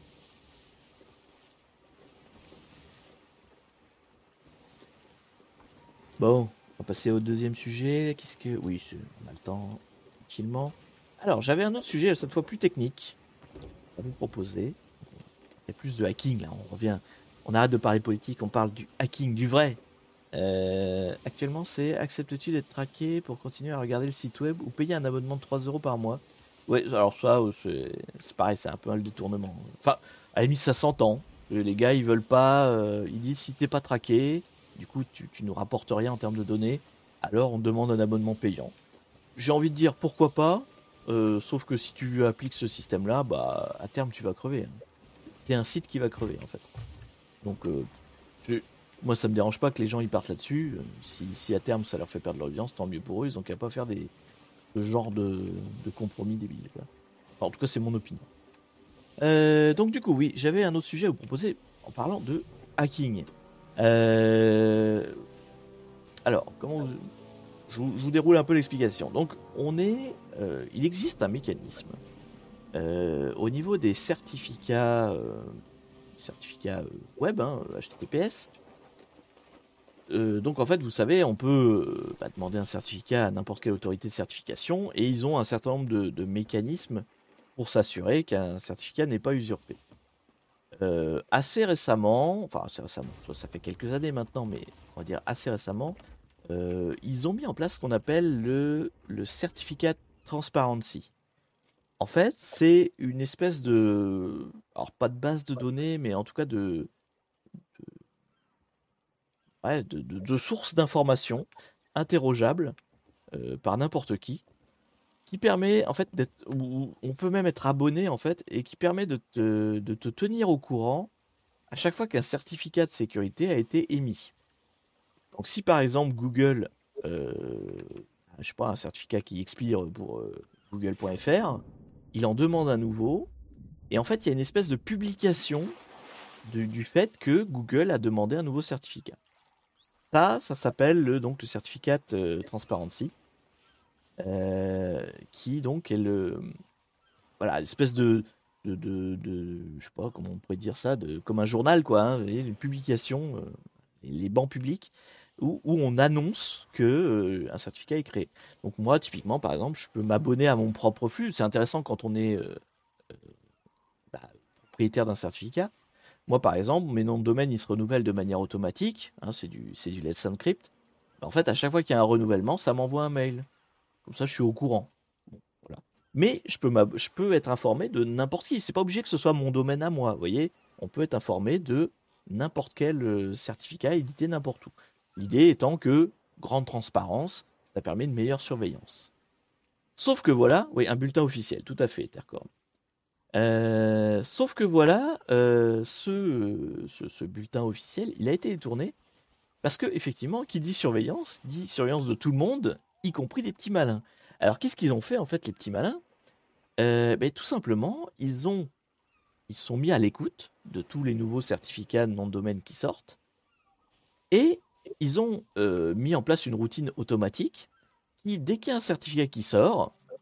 Bon, on va passer au deuxième sujet. Qu'est-ce que. Oui, on a le temps, tranquillement. Alors, j'avais un autre sujet, cette fois plus technique, à vous proposer. Il y a plus de hacking là, on revient. On arrête de parler politique, on parle du hacking, du vrai. Euh, actuellement, c'est acceptes-tu d'être traqué pour continuer à regarder le site web ou payer un abonnement de trois euros par mois? Ouais, alors ça, c'est, c'est pareil, c'est un peu un détournement. Enfin, à la limite, ça s'entend. Les gars, ils veulent pas. Euh, ils disent si t'es pas traqué, du coup, tu, tu nous rapportes rien en termes de données, alors on te demande un abonnement payant. J'ai envie de dire pourquoi pas, euh, sauf que si tu appliques ce système-là, bah, à terme, tu vas crever. Hein. T'es un site qui va crever, en fait. Donc, euh, je- moi, ça me dérange pas que les gens ils partent là-dessus. Euh, Si, si à terme ça leur fait perdre l'audience, tant mieux pour eux. Ils ont qu'à pas faire des ce genre de, de compromis débiles. Quoi. Enfin, en tout cas, c'est mon opinion. Euh, donc du coup, oui, j'avais un autre sujet à vous proposer en parlant de hacking. Euh, alors, comment vous- je, vous, je vous déroule un peu l'explication. Donc, on est, euh, il existe un mécanisme euh, au niveau des certificats, euh, certificats euh, web, hein, H T T P S. Euh, donc en fait, vous savez, on peut euh, bah, demander un certificat à n'importe quelle autorité de certification et ils ont un certain nombre de, de mécanismes pour s'assurer qu'un certificat n'est pas usurpé. Euh, assez récemment, enfin assez récemment, ça, ça fait quelques années maintenant, mais on va dire assez récemment, euh, ils ont mis en place ce qu'on appelle le, le Certificate Transparency. En fait, c'est une espèce de, alors pas de base de données, mais en tout cas de, ouais, de, de, de sources d'informations interrogeables euh, par n'importe qui, qui permet en fait d'être, ou on peut même être abonné en fait, et qui permet de te, de te tenir au courant à chaque fois qu'un certificat de sécurité a été émis. Donc si par exemple Google, euh, je sais pas, un certificat qui expire pour euh, google point f r, il en demande un nouveau, et en fait il y a une espèce de publication du, du fait que Google a demandé un nouveau certificat. Ça, ça s'appelle le, donc le certificat euh, transparency, euh, qui donc est le, voilà, l'espèce de, de, de, de, je sais pas comment on pourrait dire ça, de, comme un journal quoi, hein, vous voyez, une publication, euh, les bancs publics où, où on annonce que euh, un certificat est créé. Donc moi, typiquement, par exemple, je peux m'abonner à mon propre flux. C'est intéressant quand on est euh, bah, propriétaire d'un certificat. Moi, par exemple, mes noms de domaine, ils se renouvellent de manière automatique. Hein, c'est du, c'est du Let's Encrypt. En fait, à chaque fois qu'il y a un renouvellement, ça m'envoie un mail. Comme ça, je suis au courant. Bon, voilà. Mais je peux, je peux être informé de n'importe qui. C'est pas obligé que ce soit mon domaine à moi. Vous voyez, on peut être informé de n'importe quel euh, certificat édité n'importe où. L'idée étant que grande transparence, ça permet une meilleure surveillance. Sauf que voilà, oui, un bulletin officiel, tout à fait, Tercorp. Euh, sauf que voilà, euh, ce, ce, ce bulletin officiel, il a été détourné parce que effectivement, qui dit surveillance, dit surveillance de tout le monde, y compris des petits malins. Alors qu'est-ce qu'ils ont fait en fait, les petits malins? euh, ben, Tout simplement, ils ont, ils se sont mis à l'écoute de tous les nouveaux certificats de nom de domaine qui sortent et ils ont euh, mis en place une routine automatique qui, dès qu'il y a un certificat qui sort,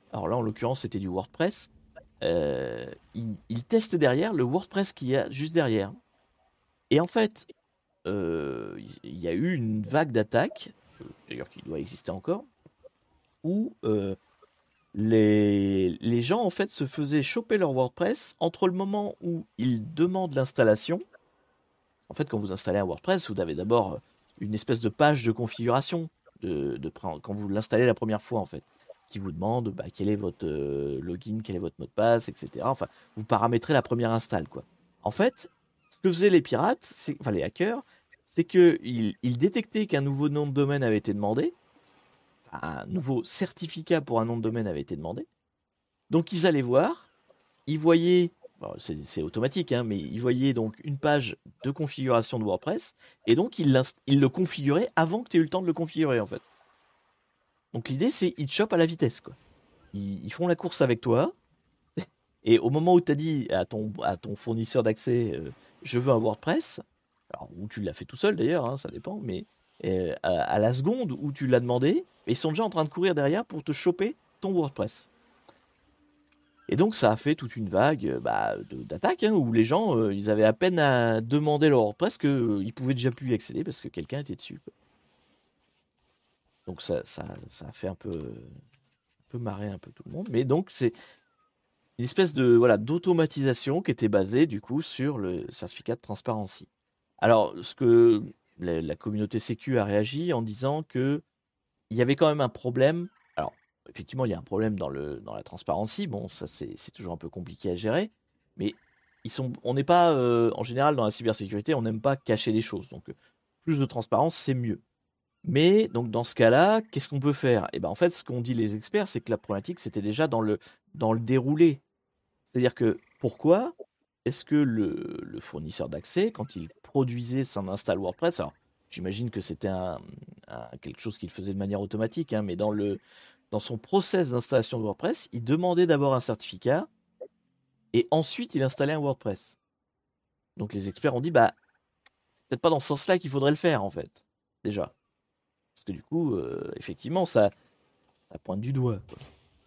alors là en l'occurrence c'était du WordPress, euh, il, il teste derrière le WordPress qu'il y a juste derrière. Et en fait, euh, il y a eu une vague d'attaques, euh, d'ailleurs qui doit exister encore, où euh, les, les gens en fait se faisaient choper leur WordPress entre le moment où ils demandent l'installation. En fait, quand vous installez un WordPress, vous avez d'abord une espèce de page de configuration de, de quand vous l'installez la première fois en fait, qui vous demande bah, quel est votre euh, login, quel est votre mot de passe, et cetera. Enfin, vous paramétrez la première install quoi. En fait, ce que faisaient les pirates, c'est, enfin les hackers, c'est que ils, ils détectaient qu'un nouveau nom de domaine avait été demandé, enfin, un nouveau certificat pour un nom de domaine avait été demandé. Donc ils allaient voir, ils voyaient, bon, c'est, c'est automatique, hein, mais ils voyaient donc une page de configuration de WordPress, et donc ils, ils le configuraient avant que tu aies eu le temps de le configurer en fait. Donc l'idée c'est ils te chopent à la vitesse quoi. Ils, ils font la course avec toi, et au moment où tu as dit à ton, à ton fournisseur d'accès euh, je veux un WordPress, alors, ou tu l'as fait tout seul d'ailleurs, hein, ça dépend, mais euh, à, à la seconde où tu l'as demandé, ils sont déjà en train de courir derrière pour te choper ton WordPress. Et donc ça a fait toute une vague bah, de, d'attaques hein, où les gens, euh, ils avaient à peine à demander leur WordPress qu'ils euh, pouvaient déjà plus y accéder parce que quelqu'un était dessus. Quoi. Donc ça, ça, ça a fait un peu, un peu marrer un peu tout le monde. Mais donc c'est une espèce de voilà d'automatisation qui était basée du coup sur le certificat de transparency. Alors ce que la, la communauté sécu a réagi en disant que il y avait quand même un problème. Alors, effectivement, il y a un problème dans, le, dans la transparency. Bon, ça, c'est, c'est toujours un peu compliqué à gérer. Mais ils sont, on n'est pas, euh, en général, dans la cybersécurité, on n'aime pas cacher les choses. Donc, plus de transparence, c'est mieux. Mais, donc, dans ce cas-là, qu'est-ce qu'on peut faire? Et ben, en fait, ce qu'ont dit les experts, c'est que la problématique, c'était déjà dans le, dans le déroulé. C'est-à-dire que, pourquoi est-ce que le, le fournisseur d'accès, quand il produisait son install WordPress, alors, j'imagine que c'était un, un- quelque chose qu'il faisait de manière automatique, hein, mais dans le, dans son process d'installation de WordPress, il demandait d'abord un certificat et ensuite il installait un WordPress. Donc les experts ont dit, bah, c'est peut-être pas dans ce sens-là qu'il faudrait le faire, en fait, déjà. Parce que du coup, euh, effectivement, ça, ça pointe du doigt. Quoi.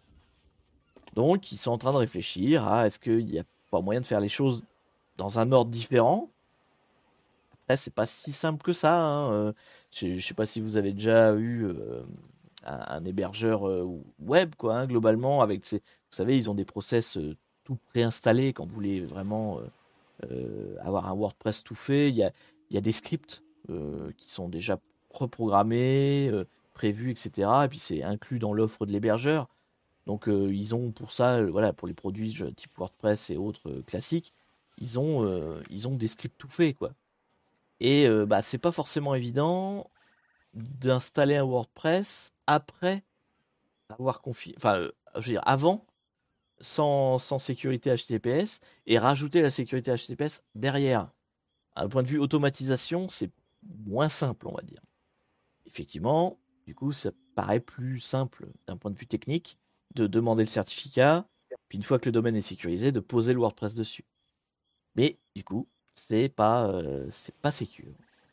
Donc ils sont en train de réfléchir à est-ce qu'il n'y a pas moyen de faire les choses dans un ordre différent. Après, c'est pas si simple que ça. Hein. euh, Je ne sais pas si vous avez déjà eu euh, un, un hébergeur euh, web, quoi, hein, globalement, avec ces, vous savez, ils ont des process euh, tout préinstallés quand vous voulez vraiment euh, euh, avoir un WordPress tout fait. Il y a, il y a des scripts euh, qui sont déjà reprogrammés, euh, prévus, et cetera. Et puis c'est inclus dans l'offre de l'hébergeur. Donc euh, ils ont pour ça, euh, voilà, pour les produits je- type WordPress et autres euh, classiques, ils ont, euh, ils ont des scripts tout faits, quoi. Et euh, bah, c'est pas forcément évident d'installer un WordPress après avoir confié, enfin, euh, je veux dire, avant, sans, sans sécurité H T T P S, et rajouter la sécurité H T T P S derrière. Un point de vue automatisation, c'est moins simple, on va dire. Effectivement, du coup, ça paraît plus simple d'un point de vue technique de demander le certificat, puis une fois que le domaine est sécurisé, de poser le WordPress dessus. Mais du coup, c'est pas, euh, c'est pas sécure.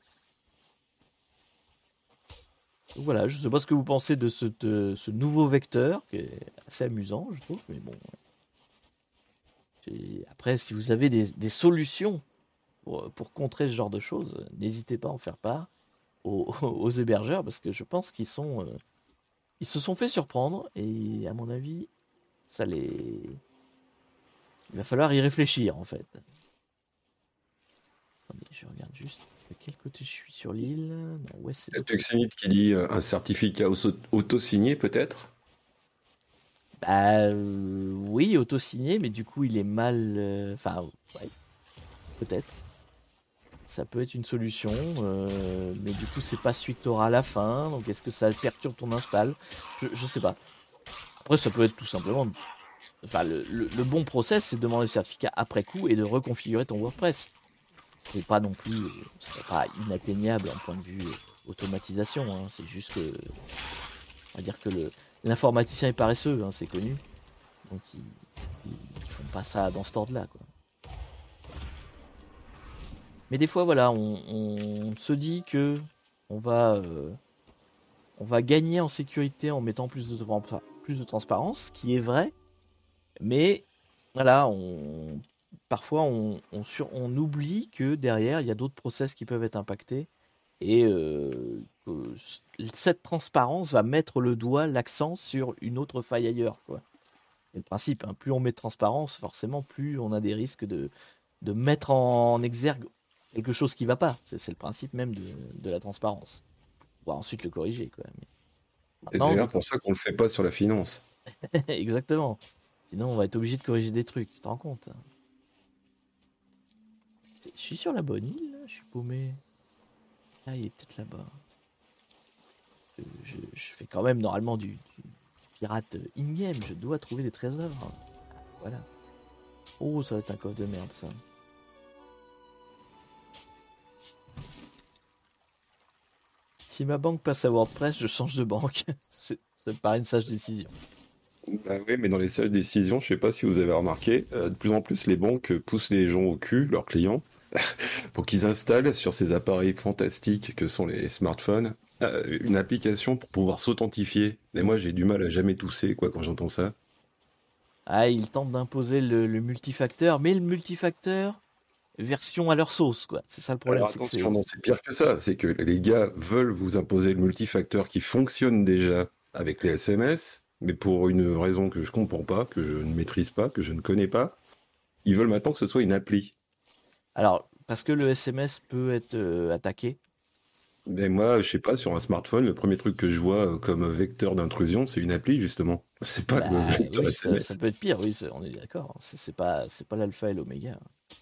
Donc voilà, je ne sais pas ce que vous pensez de ce, de ce nouveau vecteur, qui est assez amusant, je trouve. Mais bon, c'est- après, si vous avez des, des solutions pour, pour contrer ce genre de choses, n'hésitez pas à en faire part aux, aux hébergeurs, parce que je pense qu'ils sont, euh, ils se sont fait surprendre, et à mon avis, ça les... il va falloir y réfléchir, en fait. Attendez, je regarde juste de quel côté je suis sur l'île. Non, ouais, c'est La l'autre côté. Tuxinite qui dit euh, un certificat auto- auto-signé peut-être. Bah euh, oui, auto-signé, mais du coup il est mal. euh, Enfin, ouais, peut-être. Ça peut être une solution, euh, mais du coup c'est pas celui que t'auras à la fin. Donc est-ce que ça perturbe ton install? je, je sais pas. Après ça peut être tout simplement. Enfin, le, le- le bon process c'est de demander le certificat après coup et de reconfigurer ton WordPress. C'est pas non plus, euh, c'est pas inatteignable en point de vue euh, automatisation. Hein. C'est juste que, on va dire que le l'informaticien est paresseux, hein, c'est connu. Donc ils, ils, ils font pas ça dans cet ordre-là, quoi. Mais des fois, voilà, on, on se dit que on va, euh, on va gagner en sécurité en mettant plus de, plus de transparence, ce qui est vrai, mais voilà, on, parfois on, on, sur, on oublie que derrière, il y a d'autres process qui peuvent être impactés, et euh, que cette transparence va mettre le doigt, l'accent sur une autre faille ailleurs, quoi. C'est le principe, hein. Plus on met de transparence, forcément, plus on a des risques de, de mettre en exergue quelque chose qui ne va pas. C'est, c'est le principe même de, de la transparence. On va ensuite le corriger, quoi. Mais Et maintenant, d'ailleurs, donc, pour ça qu'on le fait pas sur la finance. exactement. Sinon, on va être obligé de corriger des trucs. Tu te rends compte? Je suis sur la bonne île, là. Je suis paumé. Ah, il est peut-être là-bas. Parce que je, je fais quand même normalement du, du pirate in-game. Je dois trouver des trésors. Voilà. Oh, ça va être un coffre de merde, ça. Si ma banque passe à WordPress, je change de banque. Ça me paraît une sage décision. Bah oui, mais dans les sages décisions, je sais pas si vous avez remarqué, euh, de plus en plus les banques poussent les gens au cul, leurs clients, pour qu'ils installent sur ces appareils fantastiques que sont les smartphones, euh, une application pour pouvoir s'authentifier. Et moi, j'ai du mal à jamais tousser, quoi, quand j'entends ça. Ah, ils tentent d'imposer le, le multifacteur, mais le multifacteur, version à leur sauce, quoi. C'est ça le problème, Alors c'est que c'est... attention, non, c'est pire que ça. C'est que les gars veulent vous imposer le multifacteur qui fonctionne déjà avec les S M S, mais pour une raison que je comprends pas, que je ne maîtrise pas, que je ne connais pas, ils veulent maintenant que ce soit une appli. Alors, parce que le S M S peut être euh, attaqué. Mais moi, je sais pas, sur un smartphone, le premier truc que je vois euh, comme vecteur d'intrusion, c'est une appli, justement. C'est pas le Bah lecteur oui, ça, ça S M S. peut être pire, oui, c'est- on est d'accord. C'est c'est pas, c'est pas l'alpha et l'oméga.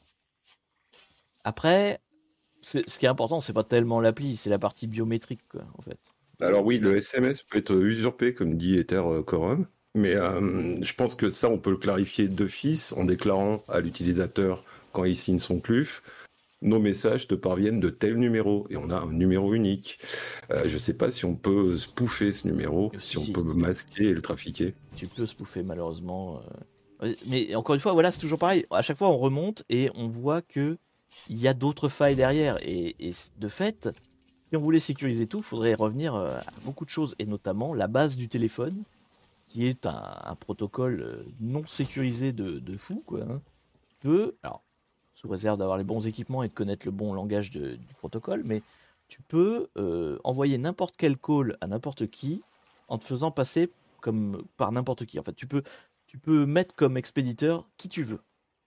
Après, c'est- ce qui est important, c'est pas tellement l'appli, c'est la partie biométrique, quoi, en fait. Alors oui, le S M S peut être usurpé, comme dit Ether euh, Quorum, mais euh, je pense que ça, on peut le clarifier d'office en déclarant à l'utilisateur, quand il signe son C L U F, nos messages te parviennent de tel numéro, et on a un numéro unique. Euh, je sais pas si on peut spoofer ce numéro, Et si si, on si, peut masquer et le trafiquer. tu peux spoofer malheureusement. euh. Mais encore une fois, voilà, c'est toujours pareil. À chaque fois, on remonte et on voit que il y a d'autres failles derrière. Et, et de fait, si on voulait sécuriser tout, il faudrait revenir euh, à beaucoup de choses, et notamment la base du téléphone, qui est un, un protocole euh, non sécurisé de, de fou, quoi, hein. Tu peux, alors, sous réserve d'avoir les bons équipements et de connaître le bon langage de- du protocole, mais tu peux euh, envoyer n'importe quel call à n'importe qui en te faisant passer comme par n'importe qui. En fait, tu peux, tu peux mettre comme expéditeur qui tu veux.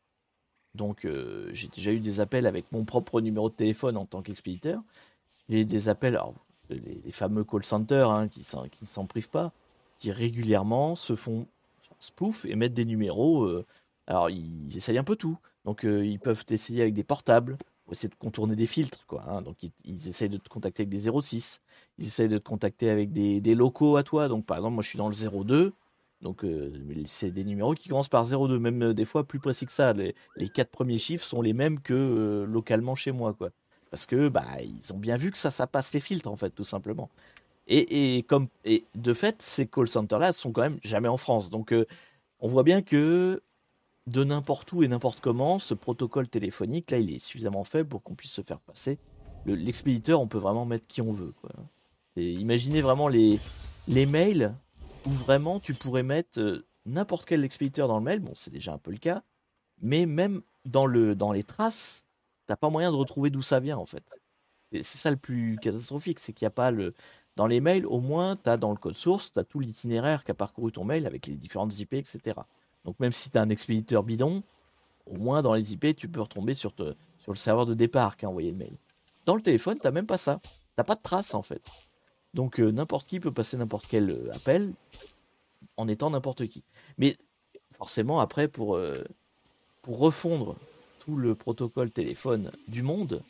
Donc, euh, j'ai déjà eu des appels avec mon propre numéro de téléphone en tant qu'expéditeur. J'ai des appels, alors, les, les fameux call centers, hein, qui s'en, qui ne s'en privent pas, qui régulièrement se font spoof et mettent des numéros. euh, alors, ils essayent un peu tout. Donc, euh, ils peuvent essayer avec des portables pour essayer de contourner des filtres, quoi, hein. Donc, ils, ils essayent de te contacter avec des zéro six. Ils essayent de te contacter avec des, des locaux à toi. Donc, par exemple, moi, je suis dans le zéro deux. Donc, euh, c'est des numéros qui commencent par zéro deux. Même euh, des fois plus précis que ça. Les, les quatre premiers chiffres sont les mêmes que euh, localement chez moi, quoi. Parce que bah ils ont bien vu que ça, ça passe les filtres, en fait, tout simplement. Et, et comme et de fait, ces call centers là sont quand même jamais en France. Donc euh, on voit bien que de n'importe où et n'importe comment, ce protocole téléphonique là, il est suffisamment faible pour qu'on puisse se faire passer. Le- L'expéditeur, on peut vraiment mettre qui on veut, quoi. Et imaginez vraiment les les mails où vraiment tu pourrais mettre euh, n'importe quel expéditeur dans le mail. Bon, c'est déjà un peu le cas, mais même dans le dans les traces, t'as pas moyen de retrouver d'où ça vient, en fait. Et c'est ça le plus catastrophique, c'est qu'il n'y a pas le. Dans les mails, au moins, tu as dans le code source, tu as tout l'itinéraire qu'a parcouru ton mail avec les différentes I P, et cetera. Donc même si tu as un expéditeur bidon, au moins dans les I P, tu peux retomber sur, te- sur le serveur de départ qui a envoyé le mail. Dans le téléphone, t'as même pas ça. T'as pas de trace, en fait. Donc euh, n'importe qui peut passer n'importe quel euh, appel en étant n'importe qui. Mais forcément, après, pour, euh, pour refondre tout le protocole téléphone du monde,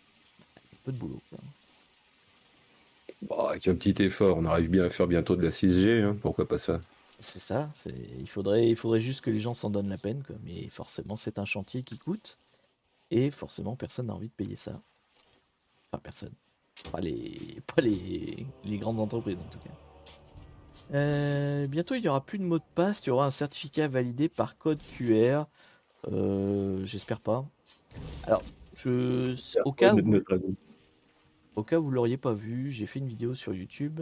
un peu de boulot, quoi. Bon, avec un petit effort, on arrive bien à faire bientôt de la six G, hein, pourquoi pas ça? C'est ça, c'est, il faudrait, il faudrait juste que les gens s'en donnent la peine, quoi. Mais forcément, c'est un chantier qui coûte, et forcément, personne n'a envie de payer ça. Enfin, personne. Pas les, pas les, les grandes entreprises, en tout cas. Euh, bientôt, il n'y aura plus de mot de passe, il y aura un certificat validé par code Q R. Euh, j'espère pas. Alors, je, au cas où, Notre ami. au cas où vous l'auriez pas vu, j'ai fait une vidéo sur YouTube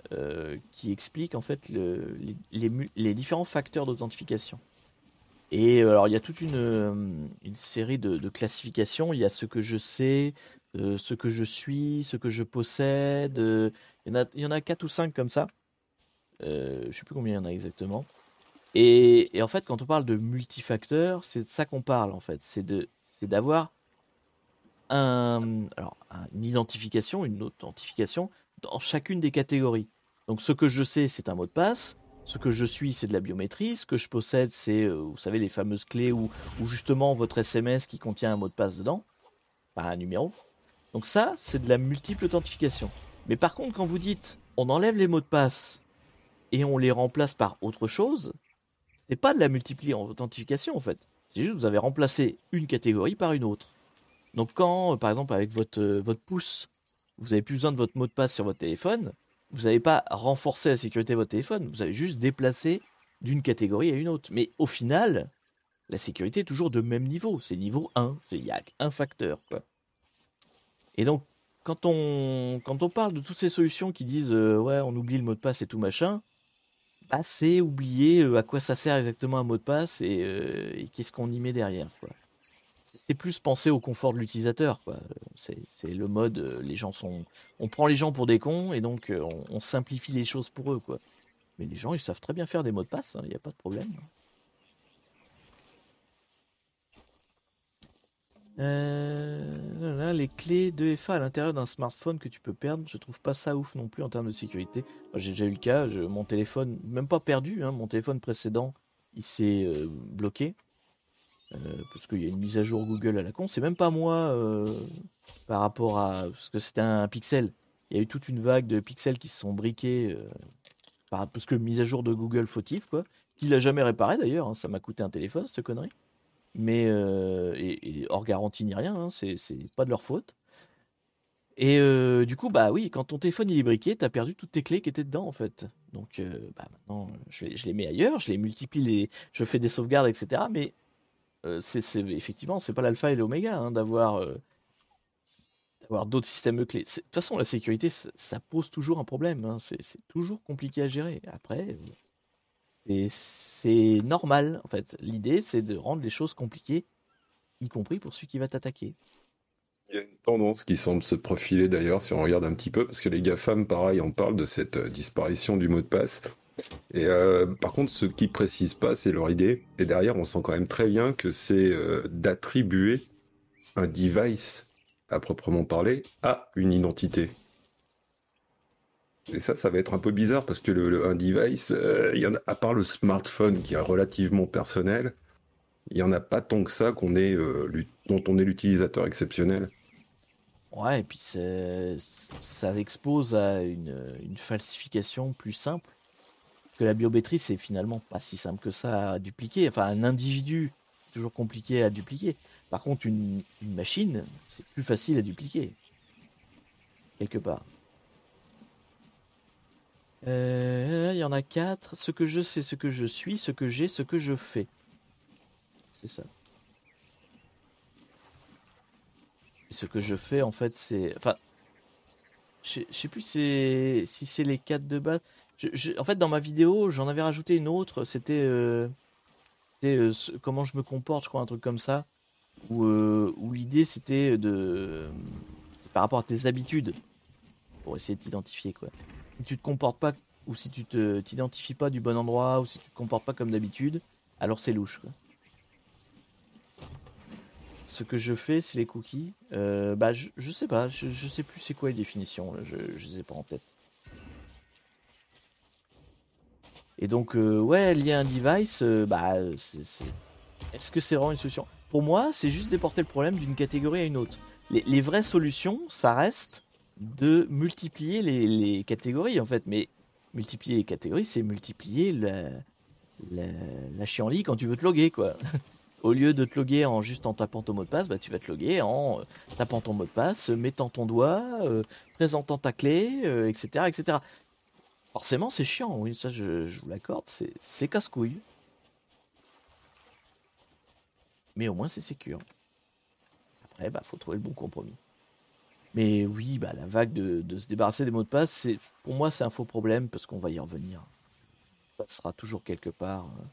euh, qui explique en fait le- les, les mu- les différents facteurs d'authentification. Et euh, alors il y a toute une, euh, une série de, de classifications. Il y a ce que je sais, euh, ce que je suis, ce que je possède. euh, il y en a, il y en a quatre ou cinq comme ça. Euh, je sais plus combien il y en a exactement. Et, et en fait, quand on parle de multifacteurs, c'est de ça qu'on parle en fait. C'est de, c'est d'avoir un, alors, un- une identification, une authentification dans chacune des catégories. Donc ce que je sais, c'est un mot de passe. Ce que je suis, c'est de la biométrie. Ce que je possède, c'est, euh, vous savez, les fameuses clés ou, ou justement votre S M S qui contient un mot de passe dedans, pas un numéro. Donc ça, c'est de la multiple authentification. Mais par contre, quand vous dites, on enlève les mots de passe et on les remplace par autre chose, c'est pas de la multiple authentification en fait. C'est juste que vous avez remplacé une catégorie par une autre. Donc quand, euh, par exemple, avec votre, euh, votre pouce, vous n'avez plus besoin de votre mot de passe sur votre téléphone, vous n'avez pas renforcé la sécurité de votre téléphone, vous avez juste déplacé d'une catégorie à une autre. Mais au final, la sécurité est toujours de même niveau. C'est niveau un. Il y a un facteur, quoi. Et donc, quand on, quand on parle de toutes ces solutions qui disent euh, ouais, on oublie le mot de passe et tout machin, bah, c'est oublier euh, à quoi ça sert exactement un mot de passe et, euh, et qu'est-ce qu'on y met derrière, quoi. C'est plus penser au confort de l'utilisateur, quoi. C'est c'est le mode, euh, les gens sont, on prend les gens pour des cons et donc euh, on, on simplifie les choses pour eux, quoi. Mais les gens, ils savent très bien faire des mots de passe, il n'y a pas de problème. Euh, là, les clés de F A à l'intérieur d'un smartphone que tu peux perdre, je trouve pas ça ouf non plus en termes de sécurité. Moi, j'ai déjà eu le cas, je- mon téléphone, même pas perdu, hein, mon téléphone précédent, il s'est euh, bloqué. euh, parce qu'il y a une mise à jour Google à la con. C'est même pas moi euh, par rapport à. Parce que c'était un pixel. Il y a eu toute une vague de pixels qui se sont briqués. euh, par, parce que mise à jour de Google fautif, quoi. Qu'il a jamais réparé d'ailleurs. Hein, ça m'a coûté un téléphone, cette connerie. Mais. euh, et, et hors garantie ni rien. Hein, c'est c'est pas de leur faute. Et euh, du coup, bah oui, quand ton téléphone il est briqué, t'as perdu toutes tes clés qui étaient dedans en fait. Donc euh, bah maintenant, je les, je les mets ailleurs, je les multiplie, les, je fais des sauvegardes, et cetera. Mais euh, c'est c'est- effectivement, c'est pas l'alpha et l'oméga hein, d'avoir euh, d'avoir d'autres systèmes de clés. C'est- De toute façon, la sécurité, ça, ça pose toujours un problème. Hein. C'est c'est toujours compliqué à gérer. Après, euh, c'est c'est normal en fait. L'idée, c'est de rendre les choses compliquées, y compris pour celui qui va t'attaquer. Il y a une tendance qui semble se profiler d'ailleurs, si on regarde un petit peu, parce que les GAFAM, pareil, on parle de cette euh, disparition du mot de passe. Et euh, par contre, ce qui précisent pas, c'est leur idée. Et derrière, on sent quand même très bien que c'est euh, d'attribuer un device, à proprement parler, à une identité. Et ça, ça va être un peu bizarre parce que le, le- un device, euh, il y en a, à part le smartphone qui est relativement personnel, il y en a pas tant que ça qu'on est, euh, l'ut- dont on est l'utilisateur exceptionnel. Ouais, et puis c'est- ça expose à une, une falsification plus simple. Parce que la biométrie, c'est finalement pas si simple que ça à dupliquer. Enfin, un individu, c'est toujours compliqué à dupliquer. Par contre, une, une machine, c'est plus facile à dupliquer, quelque part. Euh, il y en a quatre. Ce que je sais, ce que je suis, ce que j'ai, ce que je fais. C'est ça. Et ce que je fais, en fait, c'est. Enfin, je sais je sais plus c'est- si c'est les quatre de base. Je- je- En fait, dans ma vidéo, j'en avais rajouté une autre. C'était euh, c'était, euh, ce- comment je me comporte, je crois, un truc comme ça. Où, euh, où l'idée, c'était de. C'est par rapport à tes habitudes. Pour essayer de t'identifier, quoi. Si tu te comportes pas, ou si tu te t'identifies pas du bon endroit, ou si tu te comportes pas comme d'habitude, alors c'est louche, quoi. Ce que je fais, c'est les cookies. Euh, bah, je, je sais pas, je, je sais plus c'est quoi les définitions, là, je, je les ai pas en tête. Et donc, euh, ouais, lier un device, euh, bah, c'est, c'est- est-ce que c'est vraiment une solution? Pour moi, c'est juste déporter le problème d'une catégorie à une autre. Les, les vraies solutions, ça reste de multiplier les, les catégories, en fait. Mais multiplier les catégories, c'est multiplier la, la, la chienlit quand tu veux te loguer, quoi. Au lieu de te loguer en juste en tapant ton mot de passe, bah, tu vas te loguer en euh, tapant ton mot de passe, euh, mettant ton doigt, euh, présentant ta clé, euh, et cetera, et cetera. Forcément, c'est chiant, oui, ça je, je vous l'accorde, c'est c'est casse-couille, mais au moins c'est sécure. Après, bah, faut trouver le bon compromis. Mais oui, bah, la vague de, de se débarrasser des mots de passe, c'est, pour moi, c'est un faux problème parce qu'on va y revenir. Ça sera toujours quelque part. euh,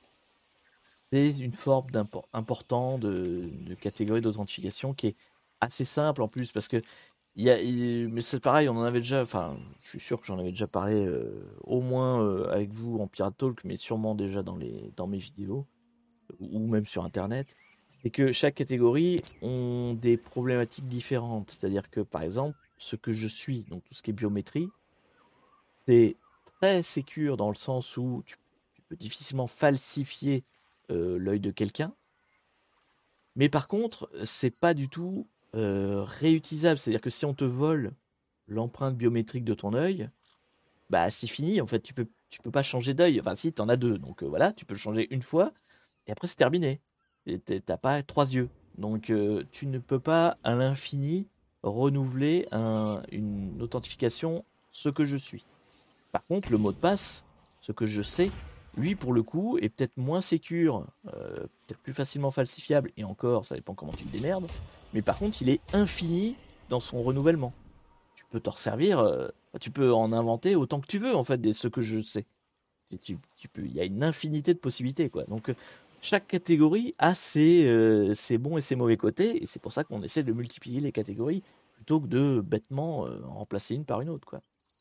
C'est une forme d'impor- important de, de catégorie d'authentification qui est assez simple en plus parce que il y a, il- mais c'est pareil, on en avait déjà, enfin, je suis sûr que j'en avais déjà parlé euh, au moins euh, avec vous en Pirate Talk, mais sûrement déjà dans les, dans mes vidéos ou même sur Internet. C'est que chaque catégorie ont des problématiques différentes. C'est-à-dire que par exemple, ce que je suis, donc tout ce qui est biométrie, c'est très sécure dans le sens où tu, tu peux difficilement falsifier euh, l'œil de quelqu'un. Mais par contre, c'est pas du tout euh, réutilisable. C'est-à-dire que si on te vole l'empreinte biométrique de ton œil, bah c'est fini. En fait, tu peux, tu peux pas changer d'œil. Enfin, si, t'en as deux. Donc euh, voilà, tu peux le changer une fois et après c'est terminé. Et t'es- t'as pas trois yeux. Donc euh, tu ne peux pas à l'infini renouveler un- une authentification ce que je suis. Par contre, le mot de passe, ce que je sais, lui, pour le coup, est peut-être moins sécure, euh, peut-être plus facilement falsifiable, et encore, ça dépend comment tu te démerdes, mais par contre, il est infini dans son renouvellement. Tu peux t'en servir, euh, tu peux en inventer autant que tu veux, en fait, des ce que je sais. Tu, tu- tu peux, il y a une infinité de possibilités, quoi. Donc, euh, chaque catégorie a ses, euh, ses bons et ses mauvais côtés, et c'est pour ça qu'on essaie de multiplier les catégories plutôt que de bêtement euh, en remplacer une par une autre, quoi.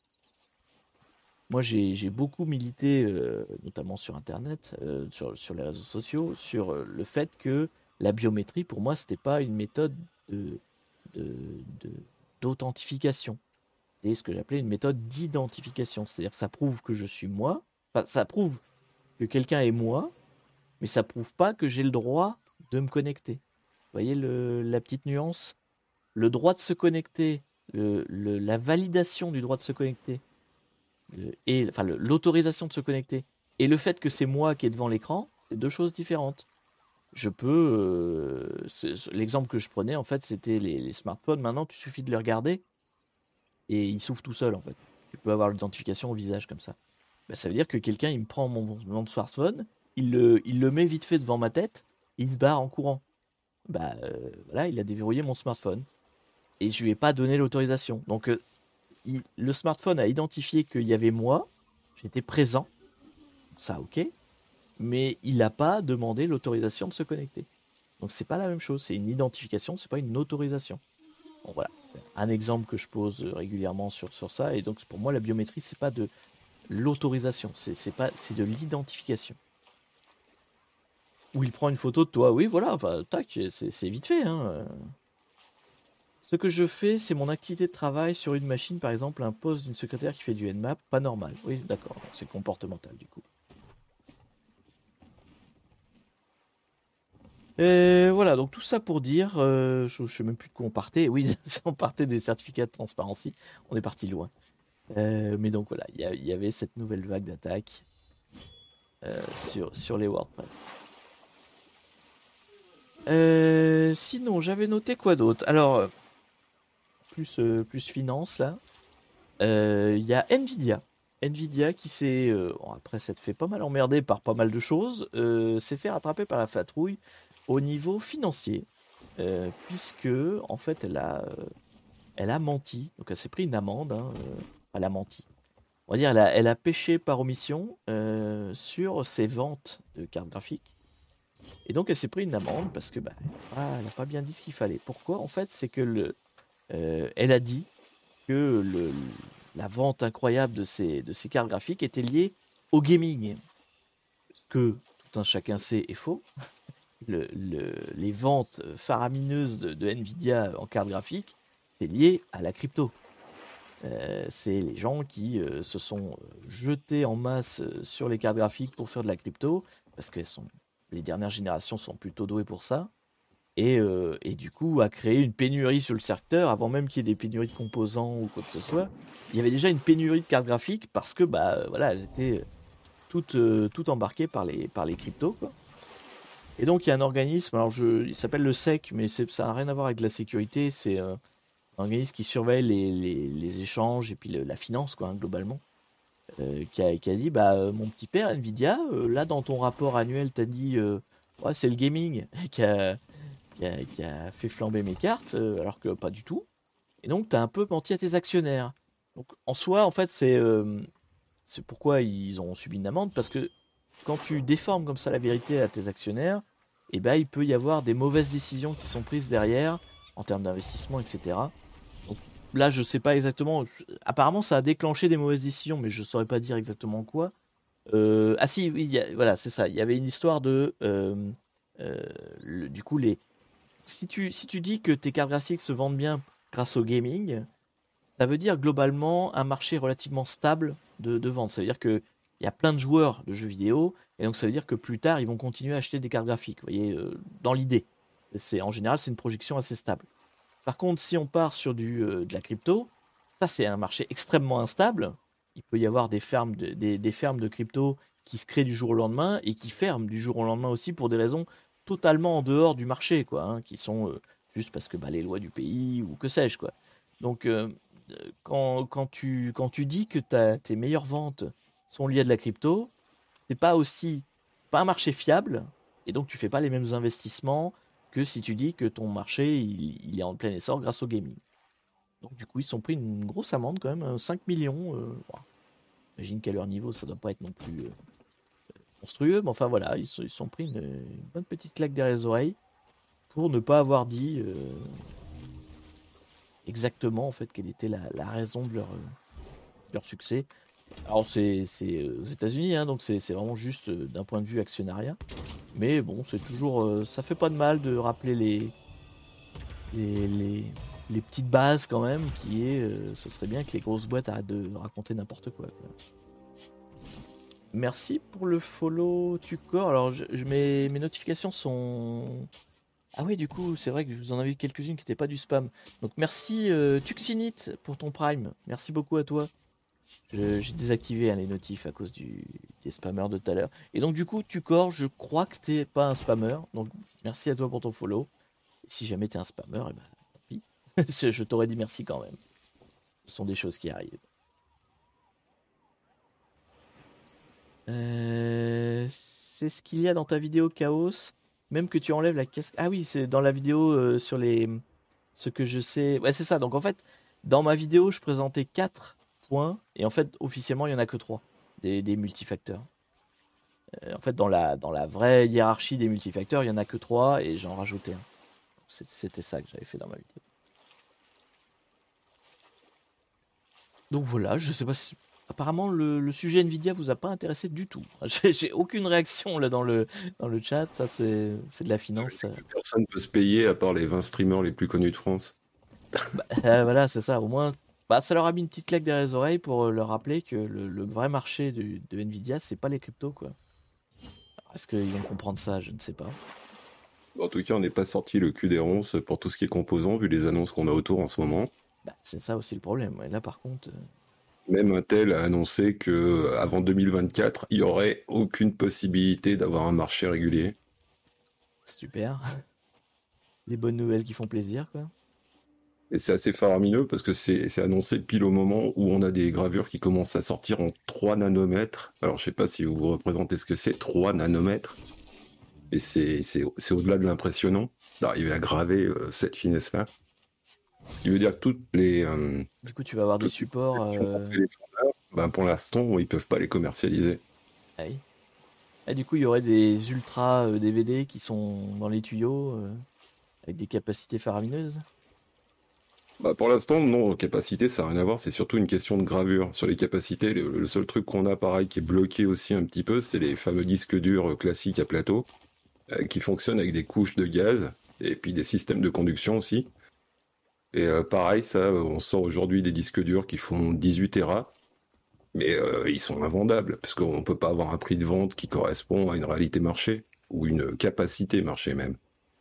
Moi, j'ai j'ai beaucoup milité, euh, notamment sur Internet, euh, sur, sur les réseaux sociaux, sur euh, le fait que la biométrie, pour moi, c'était pas une méthode de, de- de- d'authentification. C'était ce que j'appelais une méthode d'identification. C'est-à-dire que ça prouve que je suis moi, enfin, ça prouve que quelqu'un est moi, mais ça prouve pas que j'ai le droit de me connecter. Vous voyez le- la petite nuance? Le droit de se connecter, le- le- la validation du droit de se connecter le- et enfin le- l'autorisation de se connecter et le fait que c'est moi qui est devant l'écran, c'est deux choses différentes. Je peux, euh, c'est- c'est- l'exemple que je prenais en fait, c'était les, les smartphones. Maintenant, il suffit de les regarder et ils s'ouvrent tout seuls en fait. Tu peux avoir l'identification au visage comme ça. Bah, ça veut dire que quelqu'un il me prend mon, mon smartphone, il le, il le met vite fait devant ma tête, il se barre en courant. Bah euh, voilà, il a déverrouillé mon smartphone et je lui ai pas donné l'autorisation. Donc euh, il- le smartphone a identifié qu'il y avait moi, j'étais présent, ça ok, mais il n'a pas demandé l'autorisation de se connecter. Donc c'est pas la même chose, c'est une identification, c'est pas une autorisation. Bon voilà, un exemple que je pose régulièrement sur, sur ça, et donc pour moi la biométrie c'est pas de l'autorisation, c'est c'est pas c'est de l'identification. Où il prend une photo de toi, oui voilà, enfin tac, c'est c'est vite fait. Hein. Ce que je fais, c'est mon activité de travail sur une machine, par exemple un poste d'une secrétaire qui fait du Nmap, pas normal. Oui d'accord, c'est comportemental du coup. Et voilà, donc tout ça pour dire, euh, je, je sais même plus de quoi on partait. Oui, on partait des certificats de transparence. On est parti loin. Euh, mais donc voilà, il y, a- il y avait cette nouvelle vague d'attaques euh, sur, sur les WordPress. Euh, sinon, j'avais noté quoi d'autre? Alors, euh, plus, euh, plus finance là. Euh, Il y a Nvidia. Nvidia qui s'est, euh, bon, après s'être fait pas mal emmerder par pas mal de choses, euh, s'est fait rattraper par la fatrouille au niveau financier. Euh, puisque en fait elle a, euh, elle a menti, donc elle s'est pris une amende, hein, euh, elle a menti. On va dire elle a, elle a péché par omission euh, sur ses ventes de cartes graphiques. Et donc elle s'est pris une amende parce que bah, elle n'a pas bien dit ce qu'il fallait. Pourquoi? En fait, c'est que le, euh, elle a dit que le, la vente incroyable de ces, de ces cartes graphiques était liée au gaming. Ce que tout un chacun sait est faux. Le, le, les ventes faramineuses de, de Nvidia en cartes graphiques, c'est lié à la crypto. Euh, c'est les gens qui euh, se sont jetés en masse sur les cartes graphiques pour faire de la crypto, parce que sont, les dernières générations sont plutôt douées pour ça, et, euh, et du coup a créé une pénurie sur le secteur, avant même qu'il y ait des pénuries de composants ou quoi que ce soit. Il y avait déjà une pénurie de cartes graphiques parce que bah voilà, elles étaient toutes, euh, toutes embarquées par les, par les cryptos, quoi. Et donc il y a un organisme, alors je, il s'appelle le S E C, mais c'est, ça n'a rien à voir avec la sécurité, c'est euh, un organisme qui surveille les, les, les échanges et puis le- la finance, quoi, hein, globalement, euh, qui, a, qui a dit, bah euh, mon petit père Nvidia, euh, là dans ton rapport annuel, t'as dit, euh, ouais, c'est le gaming qui a, qui a, qui a fait flamber mes cartes, euh, alors que pas du tout. Et donc, tu as un peu menti à tes actionnaires. Donc, en soi, en fait, c'est euh, c'est pourquoi ils ont subi une amende, parce que quand tu déformes comme ça la vérité à tes actionnaires, eh ben, il peut y avoir des mauvaises décisions qui sont prises derrière, en termes d'investissement, et cetera. Donc là, je sais pas exactement. je- Apparemment, ça a déclenché des mauvaises décisions, mais je saurais pas dire exactement quoi. Euh, ah si, oui, il y a- voilà, c'est ça. Il y avait une histoire de, euh, euh, le- du coup, les. Si tu si tu dis que tes cartes graphiques se vendent bien grâce au gaming, ça veut dire globalement un marché relativement stable de, de vente. Ça veut dire que il y a plein de joueurs de jeux vidéo, et donc ça veut dire que plus tard, ils vont continuer à acheter des cartes graphiques. Vous voyez, euh, dans l'idée. C'est, en général, c'est une projection assez stable. Par contre, si on part sur du, euh, de la crypto, ça c'est un marché extrêmement instable. Il peut y avoir des fermes de, des, des fermes de crypto qui se créent du jour au lendemain et qui ferment du jour au lendemain aussi pour des raisons totalement en dehors du marché, quoi, hein, qui sont euh, juste parce que bah, les lois du pays ou que sais-je, quoi. Donc, euh, euh, quand, quand, tu, quand tu dis que ta- tes meilleures ventes sont liées à de la crypto, c'est pas aussi, c'est pas un marché fiable, et donc tu fais pas les mêmes investissements que si tu dis que ton marché il, il est en plein essor grâce au gaming. Donc du coup ils se sont pris une grosse amende quand même, euh, cinq millions. Euh, bon, j'imagine qu'à leur niveau ça doit pas être non plus euh, monstrueux, mais enfin voilà, ils se ils se sont pris une, une bonne petite claque derrière les oreilles pour ne pas avoir dit euh, exactement en fait quelle était la, la raison de leur, euh, leur succès. Alors c'est c'est, euh, aux États-Unis, hein, donc c'est c'est vraiment juste euh, d'un point de vue actionnariat. Mais bon, c'est toujours, euh, ça fait pas de mal de rappeler les, les, les, les petites bases quand même, qui est, euh, ce serait bien que les grosses boîtes arrêtent de raconter n'importe quoi, quoi. Merci pour le follow Tucor. Alors, je, je- mes, mes notifications sont... Ah oui, du coup, c'est vrai que vous en avez eu quelques-unes qui n'étaient pas du spam. Donc merci euh, Tuxinite pour ton prime. Merci beaucoup à toi. Je- J'ai désactivé hein, les notifs à cause du, des spammers de tout à l'heure. Et donc du coup, Tucor, je crois que t'es pas un spammer. Donc merci à toi pour ton follow. Et si jamais t'es un spammer, eh ben, tant pis. je je t'aurais dit merci quand même. Ce sont des choses qui arrivent. Euh, c'est ce qu'il y a dans ta vidéo Chaos. Même que tu enlèves la casquette. Ah oui, c'est dans la vidéo euh, sur les... Ce que je sais... Ouais, c'est ça. Donc en fait, dans ma vidéo, je présentais quatre points. Et en fait, officiellement, il y en a que trois. Des, des multifacteurs. Euh, en fait, dans la, dans la vraie hiérarchie des multifacteurs, il y en a que trois et j'en rajoutais un. C'est- C'était ça que j'avais fait dans ma vidéo. Donc voilà, je sais pas si... Apparemment, le, le sujet Nvidia vous a pas intéressé du tout. J'ai j'ai aucune réaction là dans le, dans le chat. Ça, c'est c'est de la finance. ça. Personne peut se payer à part les vingt streamers les plus connus de France. Bah, euh, voilà, c'est ça. Au moins, bah, ça leur a mis une petite claque derrière les oreilles pour euh, leur rappeler que le, le vrai marché du- de Nvidia, c'est pas les cryptos, quoi. Est-ce qu'ils vont comprendre ça? Je ne sais pas. En tout cas, on n'est pas sorti le cul des ronces pour tout ce qui est composant, vu les annonces qu'on a autour en ce moment. Bah, c'est ça aussi le problème. Et là, par contre, euh, Même Intel a annoncé que avant deux mille vingt-quatre, il n'y aurait aucune possibilité d'avoir un marché régulier. super. Les bonnes nouvelles qui font plaisir, quoi. Et c'est assez faramineux parce que c'est c'est annoncé pile au moment où on a des gravures qui commencent à sortir en trois nanomètres. Alors je sais pas si vous vous représentez ce que c'est, trois nanomètres. Et c'est c'est- c'est au-delà de l'impressionnant d'arriver à graver euh, cette finesse-là. Ce qui veut dire que toutes les, euh, Du coup, tu vas avoir des toutes les supports. productions qu'on euh, fait les fondeurs, ben pour l'instant, ils peuvent pas les commercialiser. ah oui. Et du coup, il y aurait des ultra euh, D V D qui sont dans les tuyaux euh, avec des capacités faramineuses. Bah pour l'instant, non, capacité, ça n'a rien à voir, c'est surtout une question de gravure. Sur les capacités, le, le seul truc qu'on a, pareil, qui est bloqué aussi un petit peu, c'est les fameux disques durs euh, classiques à plateau, euh, qui fonctionnent avec des couches de gaz, et puis des systèmes de conduction aussi. Et euh, pareil, ça, euh, on sort aujourd'hui des disques durs qui font dix-huit téra, mais euh, ils sont invendables, parce qu'on ne peut pas avoir un prix de vente qui correspond à une réalité marché, ou une capacité marché même.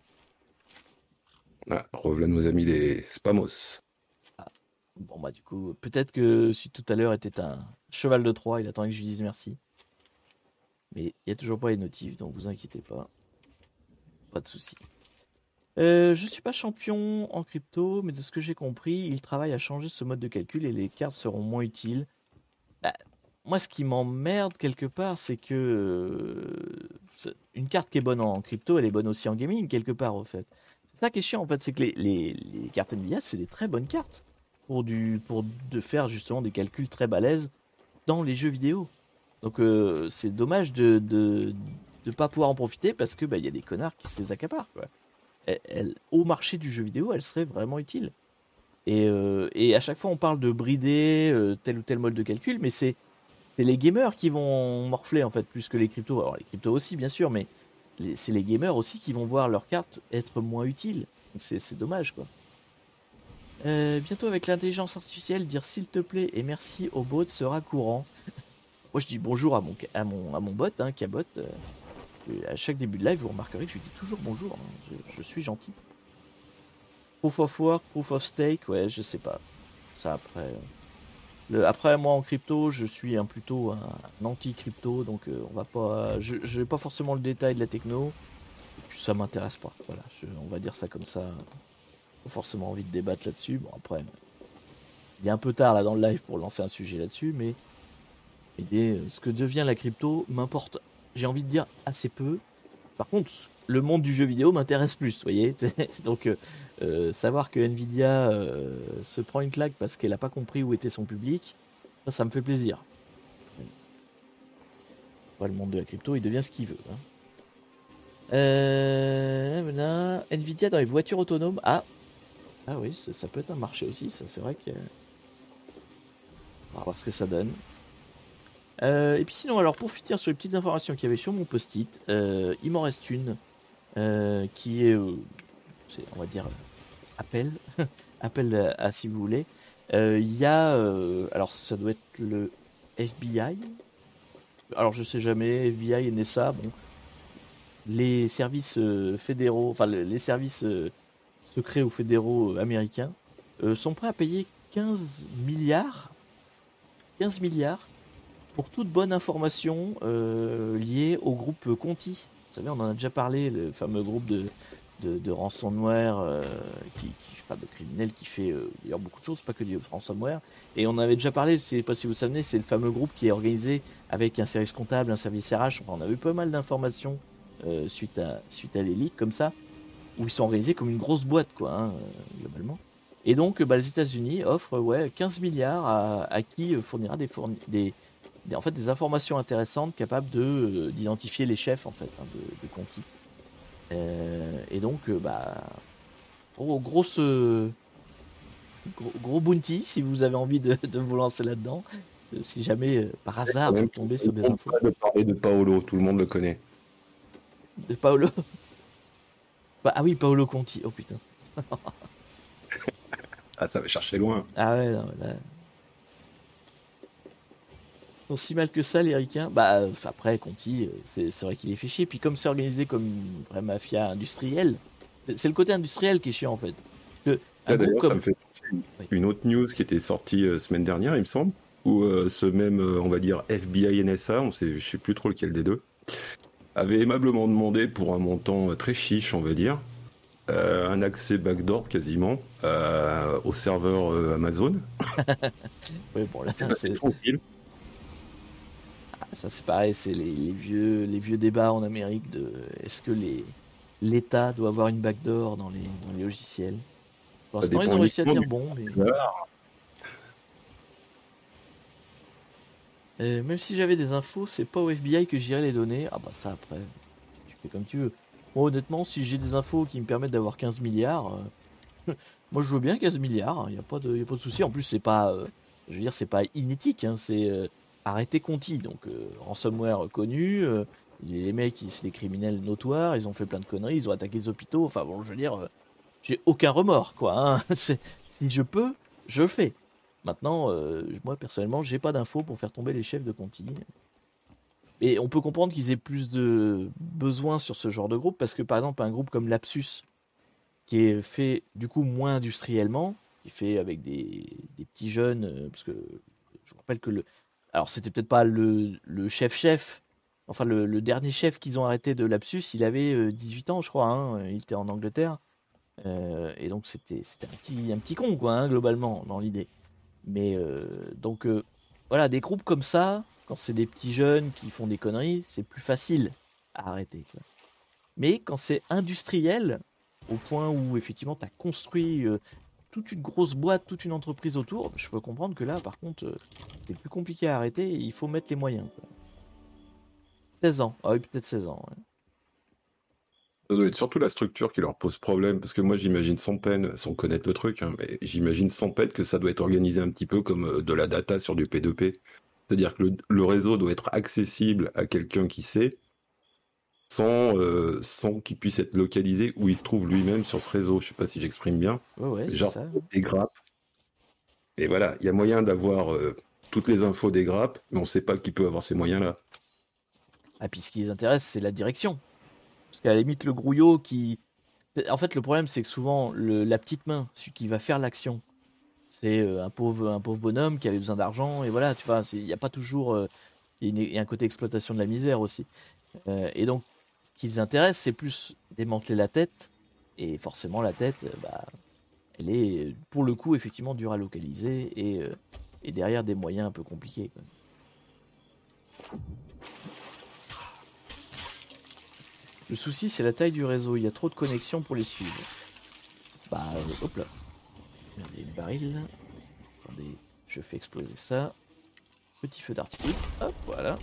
Voilà, revoilà nos amis les spamos. Ah, bon, bah, du coup, peut-être que si tout à l'heure était un cheval de Troie, il attendait que je lui dise merci. Mais il n'y a toujours pas les notifs, donc vous inquiétez pas. Pas de souci. Euh, je suis pas champion en crypto, mais de ce que j'ai compris, il travaille à changer ce mode de calcul et les cartes seront moins utiles. Bah, moi, ce qui m'emmerde quelque part, c'est que euh, c'est- une carte qui est bonne en crypto, elle est bonne aussi en gaming, quelque part, en fait. C'est ça qui est chiant, en fait, c'est que les, les, les cartes Nvidia, c'est des très bonnes cartes. pour, du, pour de faire justement des calculs très balèzes dans les jeux vidéo. Donc euh, c'est dommage de de de pas pouvoir en profiter parce que bah il y a des connards qui se les accaparent quoi. Elle, elle- au marché du jeu vidéo, elle serait vraiment utile. Et euh, et à chaque fois on parle de brider euh, tel ou tel mode de calcul, mais c'est c'est les gamers qui vont morfler en fait plus que les cryptos. Alors les cryptos aussi bien sûr, mais les- c'est les gamers aussi qui vont voir leurs cartes être moins utiles. Donc c'est c'est dommage quoi. Euh, bientôt avec l'intelligence artificielle, dire s'il te plaît et merci au bot sera courant. Moi, je dis bonjour à mon, à mon, à mon bot, hein, Cabot. Euh, à chaque début de live, vous remarquerez que je lui dis toujours bonjour. Hein, je, je suis gentil. Proof of work, proof of stake, ouais, je sais pas. Ça après. euh, Le, après, moi en crypto, je suis un, plutôt un, un anti-crypto, donc euh, on va pas. Je n'ai pas forcément le détail de la techno. Et puis ça m'intéresse pas. Voilà, je- on va dire ça comme ça. Pas forcément envie de débattre là-dessus. Bon, après, il est un peu tard là dans le live pour lancer un sujet là-dessus, mais l'idée, euh, ce que devient la crypto m'importe, j'ai envie de dire, assez peu. Par contre, le monde du jeu vidéo m'intéresse plus, vous voyez. Donc, euh, euh, savoir que Nvidia euh, se prend une claque parce qu'elle n'a pas compris où était son public, ça, ça me fait plaisir. Ouais, le monde de la crypto, il devient ce qu'il veut. Hein. Euh, voilà. Nvidia dans les voitures autonomes. Ah, ah oui, ça, ça peut être un marché aussi. Ça, c'est vrai que. On va voir ce que ça donne. Euh, et puis sinon, alors pour finir sur les petites informations qu'il y avait sur mon post-it, euh, il m'en reste une euh, qui est, euh, c'est, on va dire, appel, appel à, à si vous voulez. Euh, Il y a, euh, alors ça doit être le F B I. Alors je sais jamais, F B I et N S A, bon, les services euh, fédéraux, enfin le- les services euh, secrets ou fédéraux euh, américains euh, sont prêts à payer quinze milliards, quinze milliards pour toute bonne information euh, liée au groupe Conti. Vous savez, on en a déjà parlé, le fameux groupe de, de, de ransomware, euh, qui, qui, enfin, de criminels qui fait euh, d'ailleurs beaucoup de choses, pas que du ransomware. Et on avait déjà parlé, je ne sais pas si vous savez, c'est le fameux groupe qui est organisé avec un service comptable, un service R H. Enfin, on a eu pas mal d'informations euh, suite à, suite à les leaks comme ça, où ils sont organisés comme une grosse boîte, quoi, hein, euh, globalement. Et donc, bah, les États-Unis offrent ouais, quinze milliards à, à qui fournira des, fourni- des, des, en fait, des informations intéressantes capables de, euh, d'identifier les chefs en fait, hein, de, de Conti. Euh, et donc, euh, bah, gros, grosse, euh, gros, gros bounty si vous avez envie de, de vous lancer là-dedans. Euh, si jamais, euh, par Quand hasard, vous même, tombez je ne sur des compte infos pas de parler de Paolo, tout le monde le connaît. de Paolo. Bah, ah oui, Paolo Conti. Oh putain. Ah, ça va chercher loin. Ah ouais, non, là. Ils sont si mal que ça, les ricains. Bah, euh, après, Conti, euh, c'est c'est vrai qu'il est fait chier. Puis comme c'est organisé comme une vraie mafia industrielle, c'est c'est le côté industriel qui est chiant en fait. Parce que un Là, groupe d'ailleurs, ça comme. me fait penser à une Oui. une autre news qui était sortie euh, semaine dernière, il me semble, où euh, ce même, euh, on va dire, F B I N S A, on sait, je sais plus trop lequel des deux, avait aimablement demandé pour un montant euh, très chiche, on va dire, euh, un accès backdoor quasiment euh, au serveur euh, Amazon. Oui, bon là, C'est passé c'est tranquille. ça c'est pareil, c'est les, les vieux les vieux débats en Amérique de est-ce que les l'État doit avoir une backdoor dans les dans les logiciels. Pour Ça l'instant, ils dépend ont réussi à uniquement tenir du bon, mais serveur. euh, même si j'avais des infos, c'est pas au F B I que j'irai les donner. Ah bah ça après, tu fais comme tu veux. Moi honnêtement, si j'ai des infos qui me permettent d'avoir quinze milliards, euh, moi je veux bien quinze milliards, il y a pas de y a pas de souci. En plus, c'est pas euh, je veux dire, c'est pas inéthique, hein, c'est euh, arrêter Conti, donc euh, ransomware connu, euh, les mecs, ils- c'est des criminels notoires, ils ont fait plein de conneries, ils ont attaqué les hôpitaux, enfin bon, je veux dire, euh, j'ai aucun remords, quoi. Hein. C'est- si je peux, je le fais. Maintenant, euh, moi personnellement, j'ai pas d'infos pour faire tomber les chefs de Conti. Et on peut comprendre qu'ils aient plus de besoin sur ce genre de groupe, parce que par exemple, un groupe comme Lapsus, qui est fait du coup moins industriellement, qui est fait avec des, des petits jeunes, euh, parce que je vous rappelle que le. Alors, c'était peut-être pas le, le chef-chef, enfin, le, le dernier chef qu'ils ont arrêté de Lapsus, il avait euh, dix-huit ans, je crois, hein, il était en Angleterre. Euh, et donc c'était c'était un petit un petit con quoi hein, globalement dans l'idée. Mais euh, donc euh, voilà des groupes comme ça quand c'est des petits jeunes qui font des conneries c'est plus facile à arrêter quoi. Mais quand c'est industriel au point où effectivement tu as construit euh, toute une grosse boîte, toute une entreprise autour, je peux comprendre que là, par contre, euh, c'est plus compliqué à arrêter et il faut mettre les moyens. Quoi. seize ans. Ah oui, peut-être seize ans. Ouais. Ça doit être surtout la structure qui leur pose problème, parce que moi j'imagine sans peine, sans connaître le truc, hein, mais j'imagine sans peine que ça doit être organisé un petit peu comme euh, de la data sur du P deux P. C'est-à-dire que le, le réseau doit être accessible à quelqu'un qui sait, sans, euh, sans qu'il puisse être localisé où il se trouve lui-même sur ce réseau. Je sais pas si j'exprime bien. Ouais, ouais, c'est Genre ça. des grappes. Et voilà, il y a moyen d'avoir euh, toutes les infos des grappes, mais on ne sait pas qui peut avoir ces moyens-là. Ah, puis ce qui les intéresse, c'est la direction. Parce qu'à la limite, le grouillot qui. En fait, le problème, c'est que souvent, le, la petite main, celui qui va faire l'action, c'est euh, un pauvre, un pauvre bonhomme qui avait besoin d'argent. Et voilà, tu vois, il n'y a pas toujours. euh, Il y, a une- il y a un côté exploitation de la misère aussi. Euh, et donc, ce qui les intéresse, c'est plus démanteler la tête. Et forcément, la tête, euh, bah, elle est, euh, pour le coup, effectivement, dure à localiser. Et, euh, et derrière, des moyens un peu compliqués. Quoi. Le souci, c'est la taille du réseau. Il y a trop de connexions pour les suivre. Bah, euh, hop là. Il y a une baril. Attendez, je fais exploser ça. Petit feu d'artifice. Hop, voilà.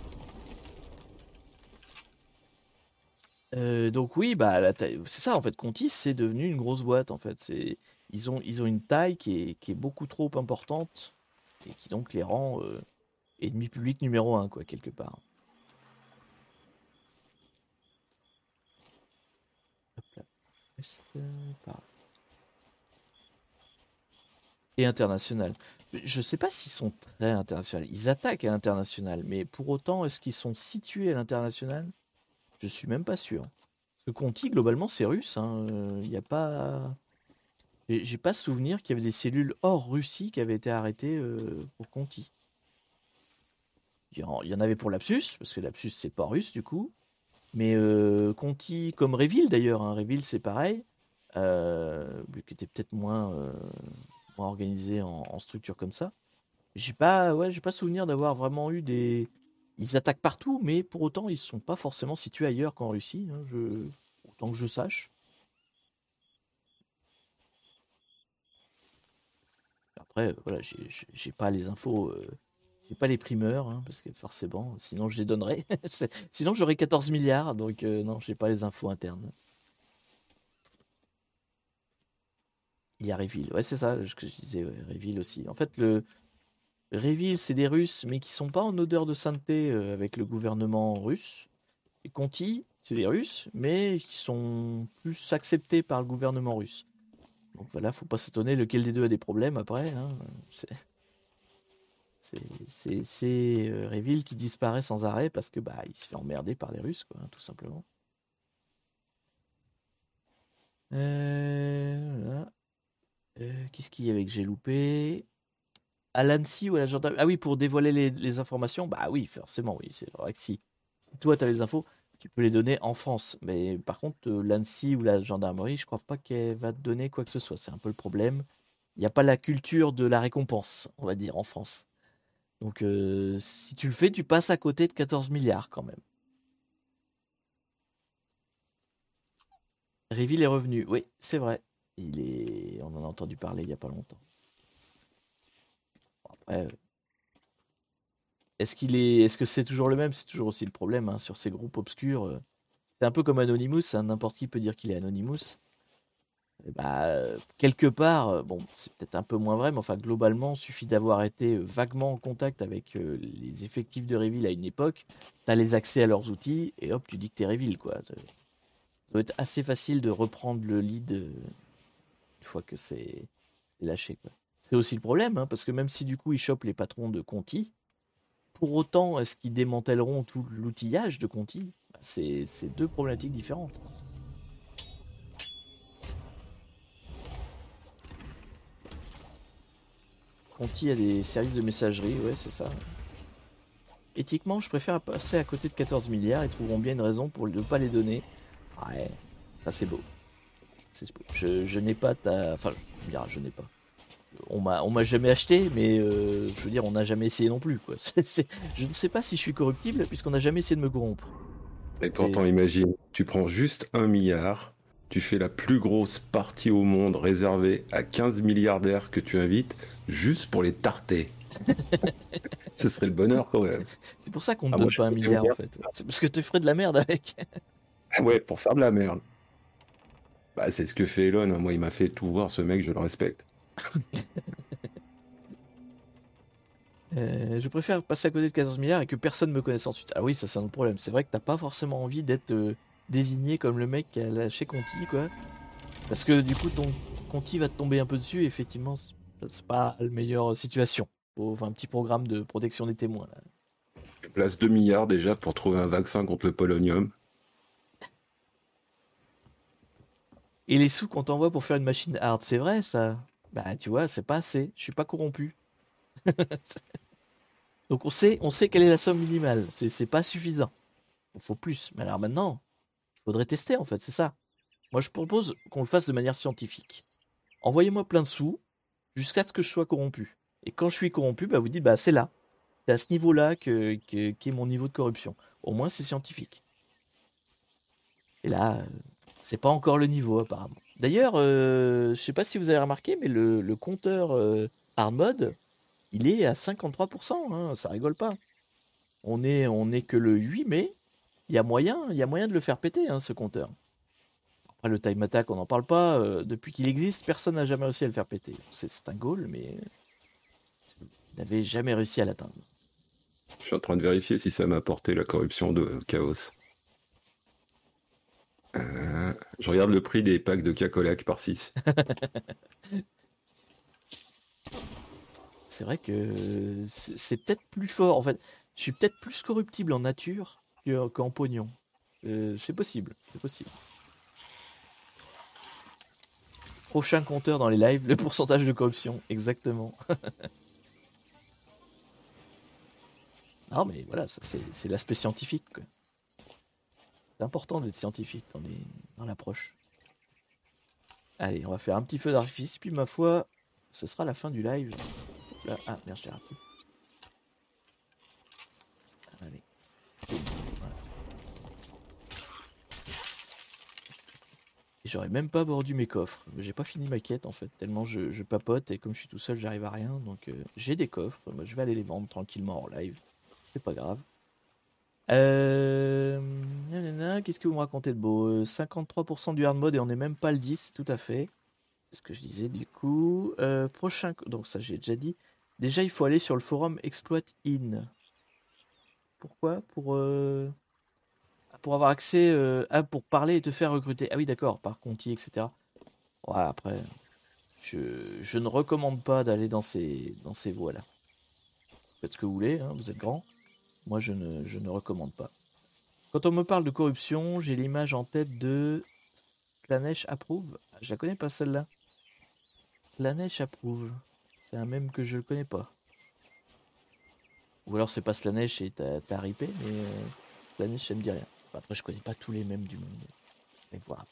Euh, donc oui, bah la taille- c'est ça en fait. Conti, c'est devenu une grosse boîte en fait. C'est ils ont ils ont une taille qui est qui est beaucoup trop importante et qui donc les rend euh, ennemi public numéro un quoi quelque part. Hop là. Est, euh, par là. Et international. Je sais pas s'ils sont très internationaux. Ils attaquent à l'international, mais pour autant, est-ce qu'ils sont situés à l'international? Je suis même pas sûr. Parce que Conti, globalement, c'est russe. Il n'y a pas. J'ai j'ai pas souvenir qu'il y avait des cellules hors Russie qui avaient été arrêtées euh, pour Conti. Il y, en, il y en avait pour Lapsus, parce que Lapsus, c'est pas russe du coup. Mais euh, Conti, comme Réville d'ailleurs, hein, Réville c'est pareil, euh, qui était peut-être moins, euh, moins organisé en, en structure comme ça. J'ai pas, ouais, j'ai pas souvenir d'avoir vraiment eu des. Ils attaquent partout, mais pour autant, ils sont pas forcément situés ailleurs qu'en Russie, hein, je... autant que je sache. Après, euh, voilà, j'ai j'ai- j'ai pas les infos, euh, j'ai pas les primeurs, hein, parce que forcément, sinon je les donnerais. C'est- Sinon, j'aurais quatorze milliards, donc euh, non, j'ai pas les infos internes. Il y a Réville, ouais, c'est ça ce que je disais, ouais, Réville aussi. En fait, le Réville, c'est des Russes, mais qui sont pas en odeur de sainteté euh, avec le gouvernement russe. Et Conti, c'est des Russes, mais qui sont plus acceptés par le gouvernement russe. Donc voilà, faut pas s'étonner lequel des deux a des problèmes après. Hein. C'est c'est- c'est- c'est, euh, Réville qui disparaît sans arrêt parce que bah il se fait emmerder par les Russes, quoi, hein, tout simplement. Euh, voilà. Euh, Qu'est-ce qu'il y avait que j'ai loupé? À l'A N S I ou à la gendarmerie? Ah oui, pour dévoiler les, les informations? Bah oui, forcément, oui. C'est vrai que si, si toi tu as les infos, tu peux les donner en France. Mais par contre, euh, l'A N S I ou la gendarmerie, je crois pas qu'elle va te donner quoi que ce soit. C'est un peu le problème. Il n'y a pas la culture de la récompense, on va dire, en France. Donc euh, si tu le fais, tu passes à côté de quatorze milliards quand même. Réville est revenu. Oui, c'est vrai. Il est... On en a entendu parler il n'y a pas longtemps. Bon, après, euh, est-ce qu'il est... Est-ce que c'est toujours le même? C'est toujours aussi le problème hein, sur ces groupes obscurs. euh, C'est un peu comme Anonymous, hein, n'importe qui peut dire qu'il est Anonymous. Et bah, euh, quelque part, euh, bon, c'est peut-être un peu moins vrai, mais enfin, globalement, suffit d'avoir été euh, vaguement en contact avec euh, les effectifs de Réville à une époque, t'as les accès à leurs outils, et hop, tu dis que t'es Réville, quoi. Ça doit être assez facile de reprendre le lead euh, une fois que c'est c'est lâché, quoi. C'est aussi le problème, hein, parce que même si du coup ils chopent les patrons de Conti, pour autant, est-ce qu'ils démantèleront tout l'outillage de Conti? Bah, c'est c'est deux problématiques différentes. Conti a des services de messagerie, ouais, c'est ça. Éthiquement, je préfère passer à côté de quatorze milliards. Ils trouveront bien une raison pour ne pas les donner. Ouais, ça c'est beau. C'est beau. Je, je n'ai pas ta. Enfin, je, me diras, je n'ai pas. On m'a, on m'a jamais acheté, mais euh, je veux dire, on n'a jamais essayé non plus, quoi. C'est- c'est- Je ne sais pas si je suis corruptible, puisqu'on n'a jamais essayé de me corrompre. Et C'est pourtant, imagine, tu prends juste un milliard tu fais la plus grosse partie au monde réservée à quinze milliardaires que tu invites juste pour les tarter. Ce serait le bonheur quand même. C'est pour ça qu'on ne Ah, moi, donne je pas un ferais des milliard en milliards. fait. C'est parce que tu ferais de la merde avec. Ah ouais, pour faire de la merde. Bah, c'est ce que fait Elon. Moi, il m'a fait tout voir, ce mec, je le respecte. Euh, je préfère passer à côté de quatorze milliards et que personne me connaisse ensuite. Ah oui, ça c'est un autre problème. C'est vrai que t'as pas forcément envie d'être euh, désigné comme le mec qui a lâché Conti, quoi. Parce que du coup, ton Conti va te tomber un peu dessus et effectivement, c'est c'est pas la meilleure situation. Faut faut un petit programme de protection des témoins, là. Je place deux milliards déjà pour trouver un vaccin contre le polonium. Et les sous qu'on t'envoie pour faire une machine hard, c'est vrai ça? Bah tu vois, c'est pas assez. Je suis pas corrompu. Donc on sait, on sait quelle est la somme minimale. C'est c'est pas suffisant. Il faut plus. Mais alors maintenant, il faudrait tester en fait, c'est ça. Moi je propose qu'on le fasse de manière scientifique. Envoyez-moi plein de sous jusqu'à ce que je sois corrompu. Et quand je suis corrompu, bah vous dites bah c'est là. C'est à ce niveau-là que, que- qu'est mon niveau de corruption. Au moins c'est scientifique. Et là, euh, c'est pas encore le niveau apparemment. D'ailleurs, euh, je sais pas si vous avez remarqué, mais le, le compteur euh, hard mode, il est à cinquante-trois pour cent, hein, ça rigole pas. On est, on est que le huit mai, il y a moyen, il y a moyen de le faire péter, hein, ce compteur. Après, le time attack, on n'en parle pas. euh, depuis qu'il existe, personne n'a jamais réussi à le faire péter. C'est c'est un goal, mais il n'avait jamais réussi à l'atteindre. Je suis en train de vérifier si ça m'a apporté la corruption de Chaos. Euh, je regarde le prix des packs de Cacolac par six. C'est vrai que c'est c'est peut-être plus fort. En fait, je suis peut-être plus corruptible en nature que- qu'en pognon. Euh, c'est possible, c'est possible. Prochain compteur dans les lives, le pourcentage de corruption, exactement. Non, mais voilà, ça, c'est c'est l'aspect scientifique, quoi. C'est important d'être scientifique dans les, dans l'approche. Allez, on va faire un petit feu d'artifice, puis ma foi, ce sera la fin du live. Là, ah merde, j'ai raté. Allez. Voilà. Et j'aurais même pas mordu mes coffres. J'ai pas fini ma quête en fait, tellement je, je papote et comme je suis tout seul, j'arrive à rien. Donc euh, j'ai des coffres, moi, je vais aller les vendre tranquillement en live. C'est pas grave. Euh... nanana, qu'est-ce que vous me racontez de beau? Euh, cinquante-trois pour cent du hard mode et on n'est même pas le dix, tout à fait. C'est ce que je disais du coup. Euh, prochain, donc ça j'ai déjà dit. Déjà il faut aller sur le forum Exploit In. Pourquoi? Pour euh, pour avoir accès euh, à pour parler et te faire recruter. Ah oui d'accord, par Conti, et cetera. Ouais, après, je, je ne recommande pas d'aller dans ces dans ces voies-là. Faites ce que vous voulez, hein, vous êtes grand. Moi je ne je ne recommande pas. Quand on me parle de corruption, j'ai l'image en tête de Slanesh approuve. Je la connais pas celle-là. Slanesh approuve. C'est un mème que je ne connais pas. Ou alors c'est pas Slanesh et t'as t'as ripé, mais euh, Slanesh ça me dit rien. Enfin, après je connais pas tous les mèmes du monde. Mais voilà.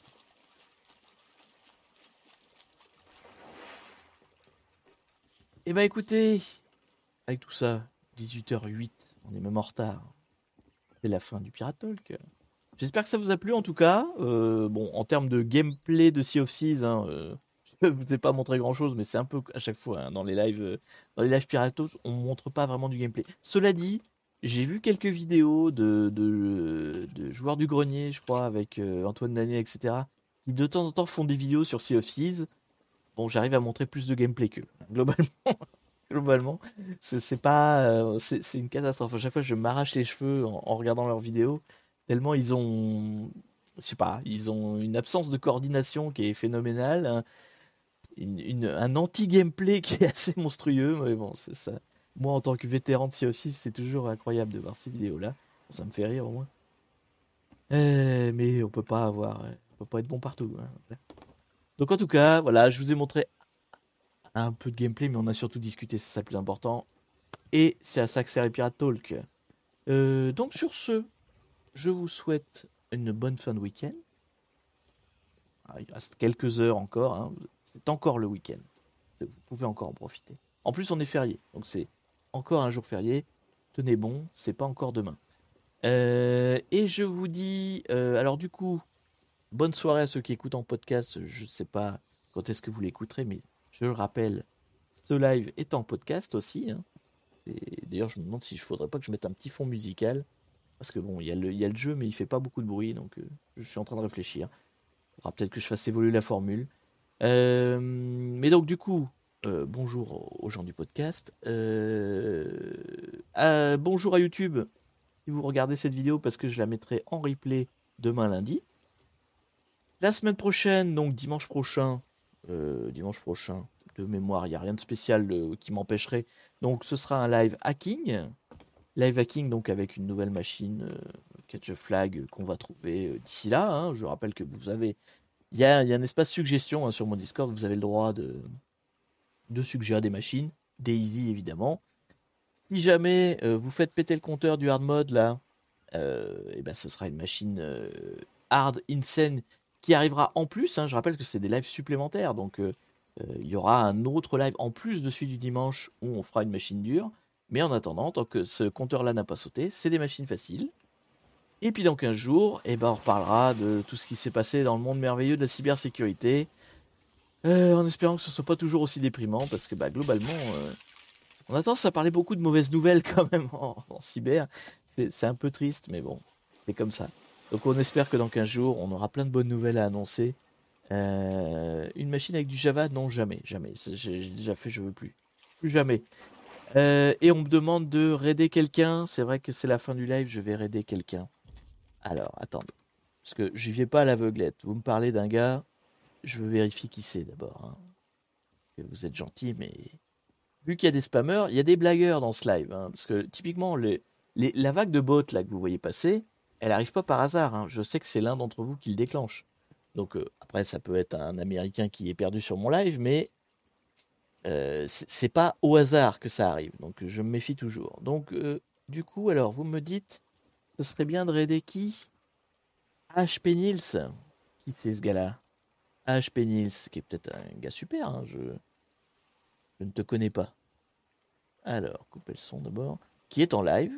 Eh ben écoutez, avec tout ça, dix-huit heures huit, on est même en retard. C'est la fin du Pirate Talk. J'espère que ça vous a plu en tout cas. Euh, bon, en termes de gameplay de Sea of Thieves, hein, euh, je ne vous ai pas montré grand chose, mais c'est un peu à chaque fois hein, dans les lives, euh, dans les lives Piratos, on montre pas vraiment du gameplay. Cela dit, j'ai vu quelques vidéos de, de, de joueurs du grenier, je crois, avec euh, Antoine Daniel, et cetera, qui de temps en temps font des vidéos sur Sea of Thieves. Bon, j'arrive à montrer plus de gameplay qu'eux. Globalement, globalement, c'est c'est pas, euh, c'est c'est une catastrophe. À chaque fois, je m'arrache les cheveux en, en regardant leurs vidéos, tellement ils ont, je sais pas, ils ont une absence de coordination qui est phénoménale, un, une- une- un anti-gameplay qui est assez monstrueux. Mais bon, c'est ça. Moi, en tant que vétéran de Sea of Thieves, c'est toujours incroyable de voir ces vidéos-là. Ça me fait rire au moins. Euh, mais on peut pas avoir, euh, on peut pas être bon partout, hein. Voilà. Donc en tout cas, voilà, je vous ai montré un peu de gameplay, mais on a surtout discuté, c'est ça le plus important. Et c'est à ça que sert les Pirate Talk. Euh, donc sur ce, je vous souhaite une bonne fin de week-end. Ah, il reste quelques heures encore, hein. C'est encore le week-end. Vous pouvez encore en profiter. En plus, on est férié, donc c'est encore un jour férié. Tenez bon, c'est pas encore demain. Euh, et je vous dis, euh, alors du coup, bonne soirée à ceux qui écoutent en podcast. Je ne sais pas quand est-ce que vous l'écouterez, mais je le rappelle, ce live est en podcast aussi. Hein. Et d'ailleurs, je me demande si je faudrait pas que je mette un petit fond musical. Parce que bon, il y, a le- il y a le jeu, mais il fait pas beaucoup de bruit, donc euh, je suis en train de réfléchir. Il faudra peut-être que je fasse évoluer la formule. Euh, mais donc, du coup, euh, bonjour aux gens du podcast. Euh, euh, bonjour à YouTube, si vous regardez cette vidéo, parce que je la mettrai en replay demain lundi. La semaine prochaine, donc dimanche prochain, euh, dimanche prochain, de mémoire, il n'y a rien de spécial euh, qui m'empêcherait. Donc, ce sera un live hacking. Live hacking, donc avec une nouvelle machine euh, Catch a Flag euh, qu'on va trouver euh, d'ici là. Hein. Je rappelle que vous avez. Il y a, il y a un espace suggestion hein, sur mon Discord. Vous avez le droit de, de suggérer des machines. Des easy, évidemment. Si jamais euh, vous faites péter le compteur du hard mode, là, euh, et ben, ce sera une machine euh, hard insane qui arrivera en plus. Hein. Je rappelle que c'est des lives supplémentaires. Donc, euh, euh, il y aura un autre live en plus de celui du dimanche où on fera une machine dure. Mais en attendant, tant que ce compteur-là n'a pas sauté, c'est des machines faciles. Et puis dans quinze jours, eh ben, on reparlera de tout ce qui s'est passé dans le monde merveilleux de la cybersécurité. Euh, en espérant que ce ne soit pas toujours aussi déprimant, parce que bah, globalement, euh, on a tendance à parler beaucoup de mauvaises nouvelles quand même en, en cyber. C'est, c'est un peu triste, mais bon, c'est comme ça. Donc on espère que dans quinze jours, on aura plein de bonnes nouvelles à annoncer. Euh, une machine avec du Java, non, jamais, jamais. J'ai, j'ai déjà fait, je veux plus. Plus jamais. Euh, et on me demande de raider quelqu'un. C'est vrai que c'est la fin du live, je vais raider quelqu'un. Alors, attendez. Parce que je vais pas à l'aveuglette. Vous me parlez d'un gars, je veux vérifier qui c'est d'abord. Hein. Vous êtes gentil, mais vu qu'il y a des spammers, il y a des blagueurs dans ce live. Hein. Parce que typiquement, les, les, la vague de bots là, que vous voyez passer, elle n'arrive pas par hasard. Hein. Je sais que c'est l'un d'entre vous qui le déclenche. Donc euh, après, ça peut être un Américain qui est perdu sur mon live, mais euh, c'est c'est pas au hasard que ça arrive. Donc je me méfie toujours. Donc euh, du coup, alors vous me dites, ce serait bien de raider qui? H P Nils. Qui c'est ce gars-là? H P Nils, qui est peut-être un gars super, hein, je... je ne te connais pas. Alors, couper le son d'abord. Qui est en live?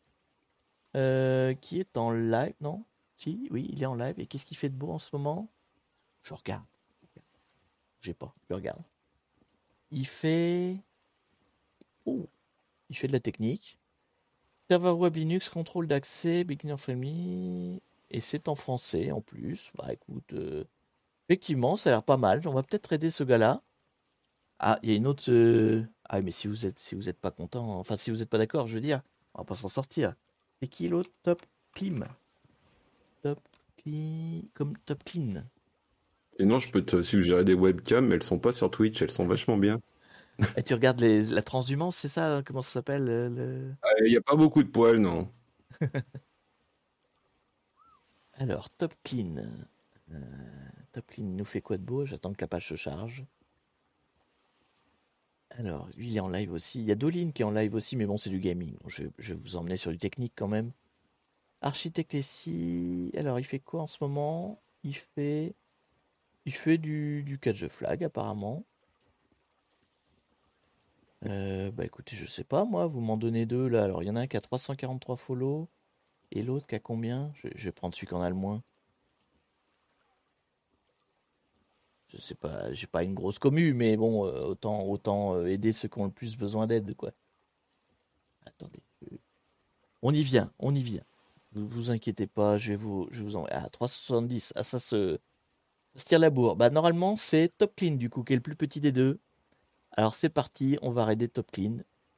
Euh, qui est en live? Non? Si, oui, il est en live. Et qu'est-ce qu'il fait de beau en ce moment? Je regarde. J'ai pas, je regarde. Il fait. Oh, il fait de la technique. Serveur web Linux, contrôle d'accès, beginner friendly. Et c'est en français en plus. Bah écoute, euh, effectivement, ça a l'air pas mal. On va peut-être aider ce gars-là. Ah, il y a une autre. euh, Ah, mais si vous êtes, si vous êtes pas content, enfin si vous êtes pas d'accord, je veux dire, on va pas s'en sortir. C'est qui l'autre? Top Clean. Top Clean. Comme Top Clean. Et non, je peux te suggérer des webcams, mais elles sont pas sur Twitch, elles sont vachement bien. Et tu regardes les, la transhumance, c'est ça? Hein, comment ça s'appelle euh, le... Il n'y a pas beaucoup de poils, non. Alors, Top Clean. Euh, Top Clean il nous fait quoi de beau? J'attends que la page se charge. Alors, lui, il est en live aussi. Il y a Dolin qui est en live aussi, mais bon, c'est du gaming. Donc, je, je vais vous emmener sur du technique quand même. Architecte ici. Alors, il fait quoi en ce moment? Il fait, il fait du, du catch the flag, apparemment. Euh, bah écoutez, je sais pas, moi, vous m'en donnez deux là. Alors, il y en a un qui a trois cent quarante-trois follow et l'autre qui a combien? je, je vais prendre celui qui en a le moins. Je sais pas, j'ai pas une grosse commu, mais bon, euh, autant, autant euh, aider ceux qui ont le plus besoin d'aide, quoi. Attendez. euh, On y vient, on y vient. Vous vous inquiétez pas, je vais vous, je vais vous en. Ah, trois cent soixante-dix. Ah, ça se, ça se tire la bourre. Bah, normalement, c'est Top Clean, du coup, qui est le plus petit des deux. Alors, c'est parti, on va raider Top Clean.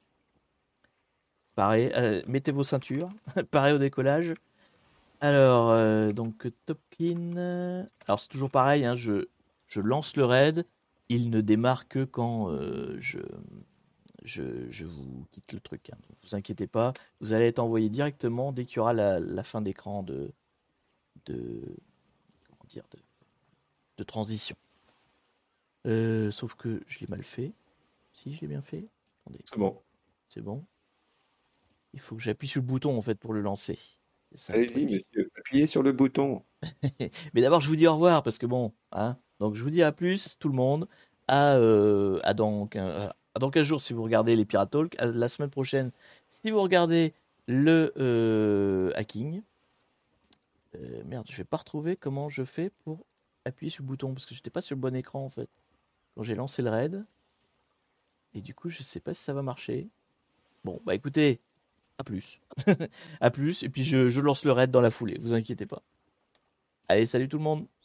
Pareil, euh, mettez vos ceintures. Pareil au décollage. Alors, euh, donc, Top Clean. euh, Alors, c'est toujours pareil, hein, je, je lance le raid. Il ne démarre que quand euh, je, je, je vous quitte le truc. Hein. Ne vous inquiétez pas, vous allez être envoyé directement dès qu'il y aura la, la fin d'écran de, de, comment dire, de, de transition. Euh, sauf que je l'ai mal fait. Si, je l'ai bien fait. Attendez, C'est bon. c'est bon. Il faut que j'appuie sur le bouton en fait pour le lancer. C'est ça le Allez-y, truc. monsieur, appuyez sur le bouton. Mais d'abord, je vous dis au revoir parce que bon, hein. Donc je vous dis à plus, tout le monde. À, euh, à, dans, à dans quinze jours si vous regardez les Pirate Talk. À la semaine prochaine si vous regardez le euh, hacking. Euh, merde, je vais pas retrouver comment je fais pour appuyer sur le bouton parce que j'étais pas sur le bon écran en fait. Quand j'ai lancé le raid. Et du coup, je sais pas si ça va marcher. Bon, bah écoutez, à plus. À plus, et puis je, je lance le raid dans la foulée, vous inquiétez pas. Allez, salut tout le monde!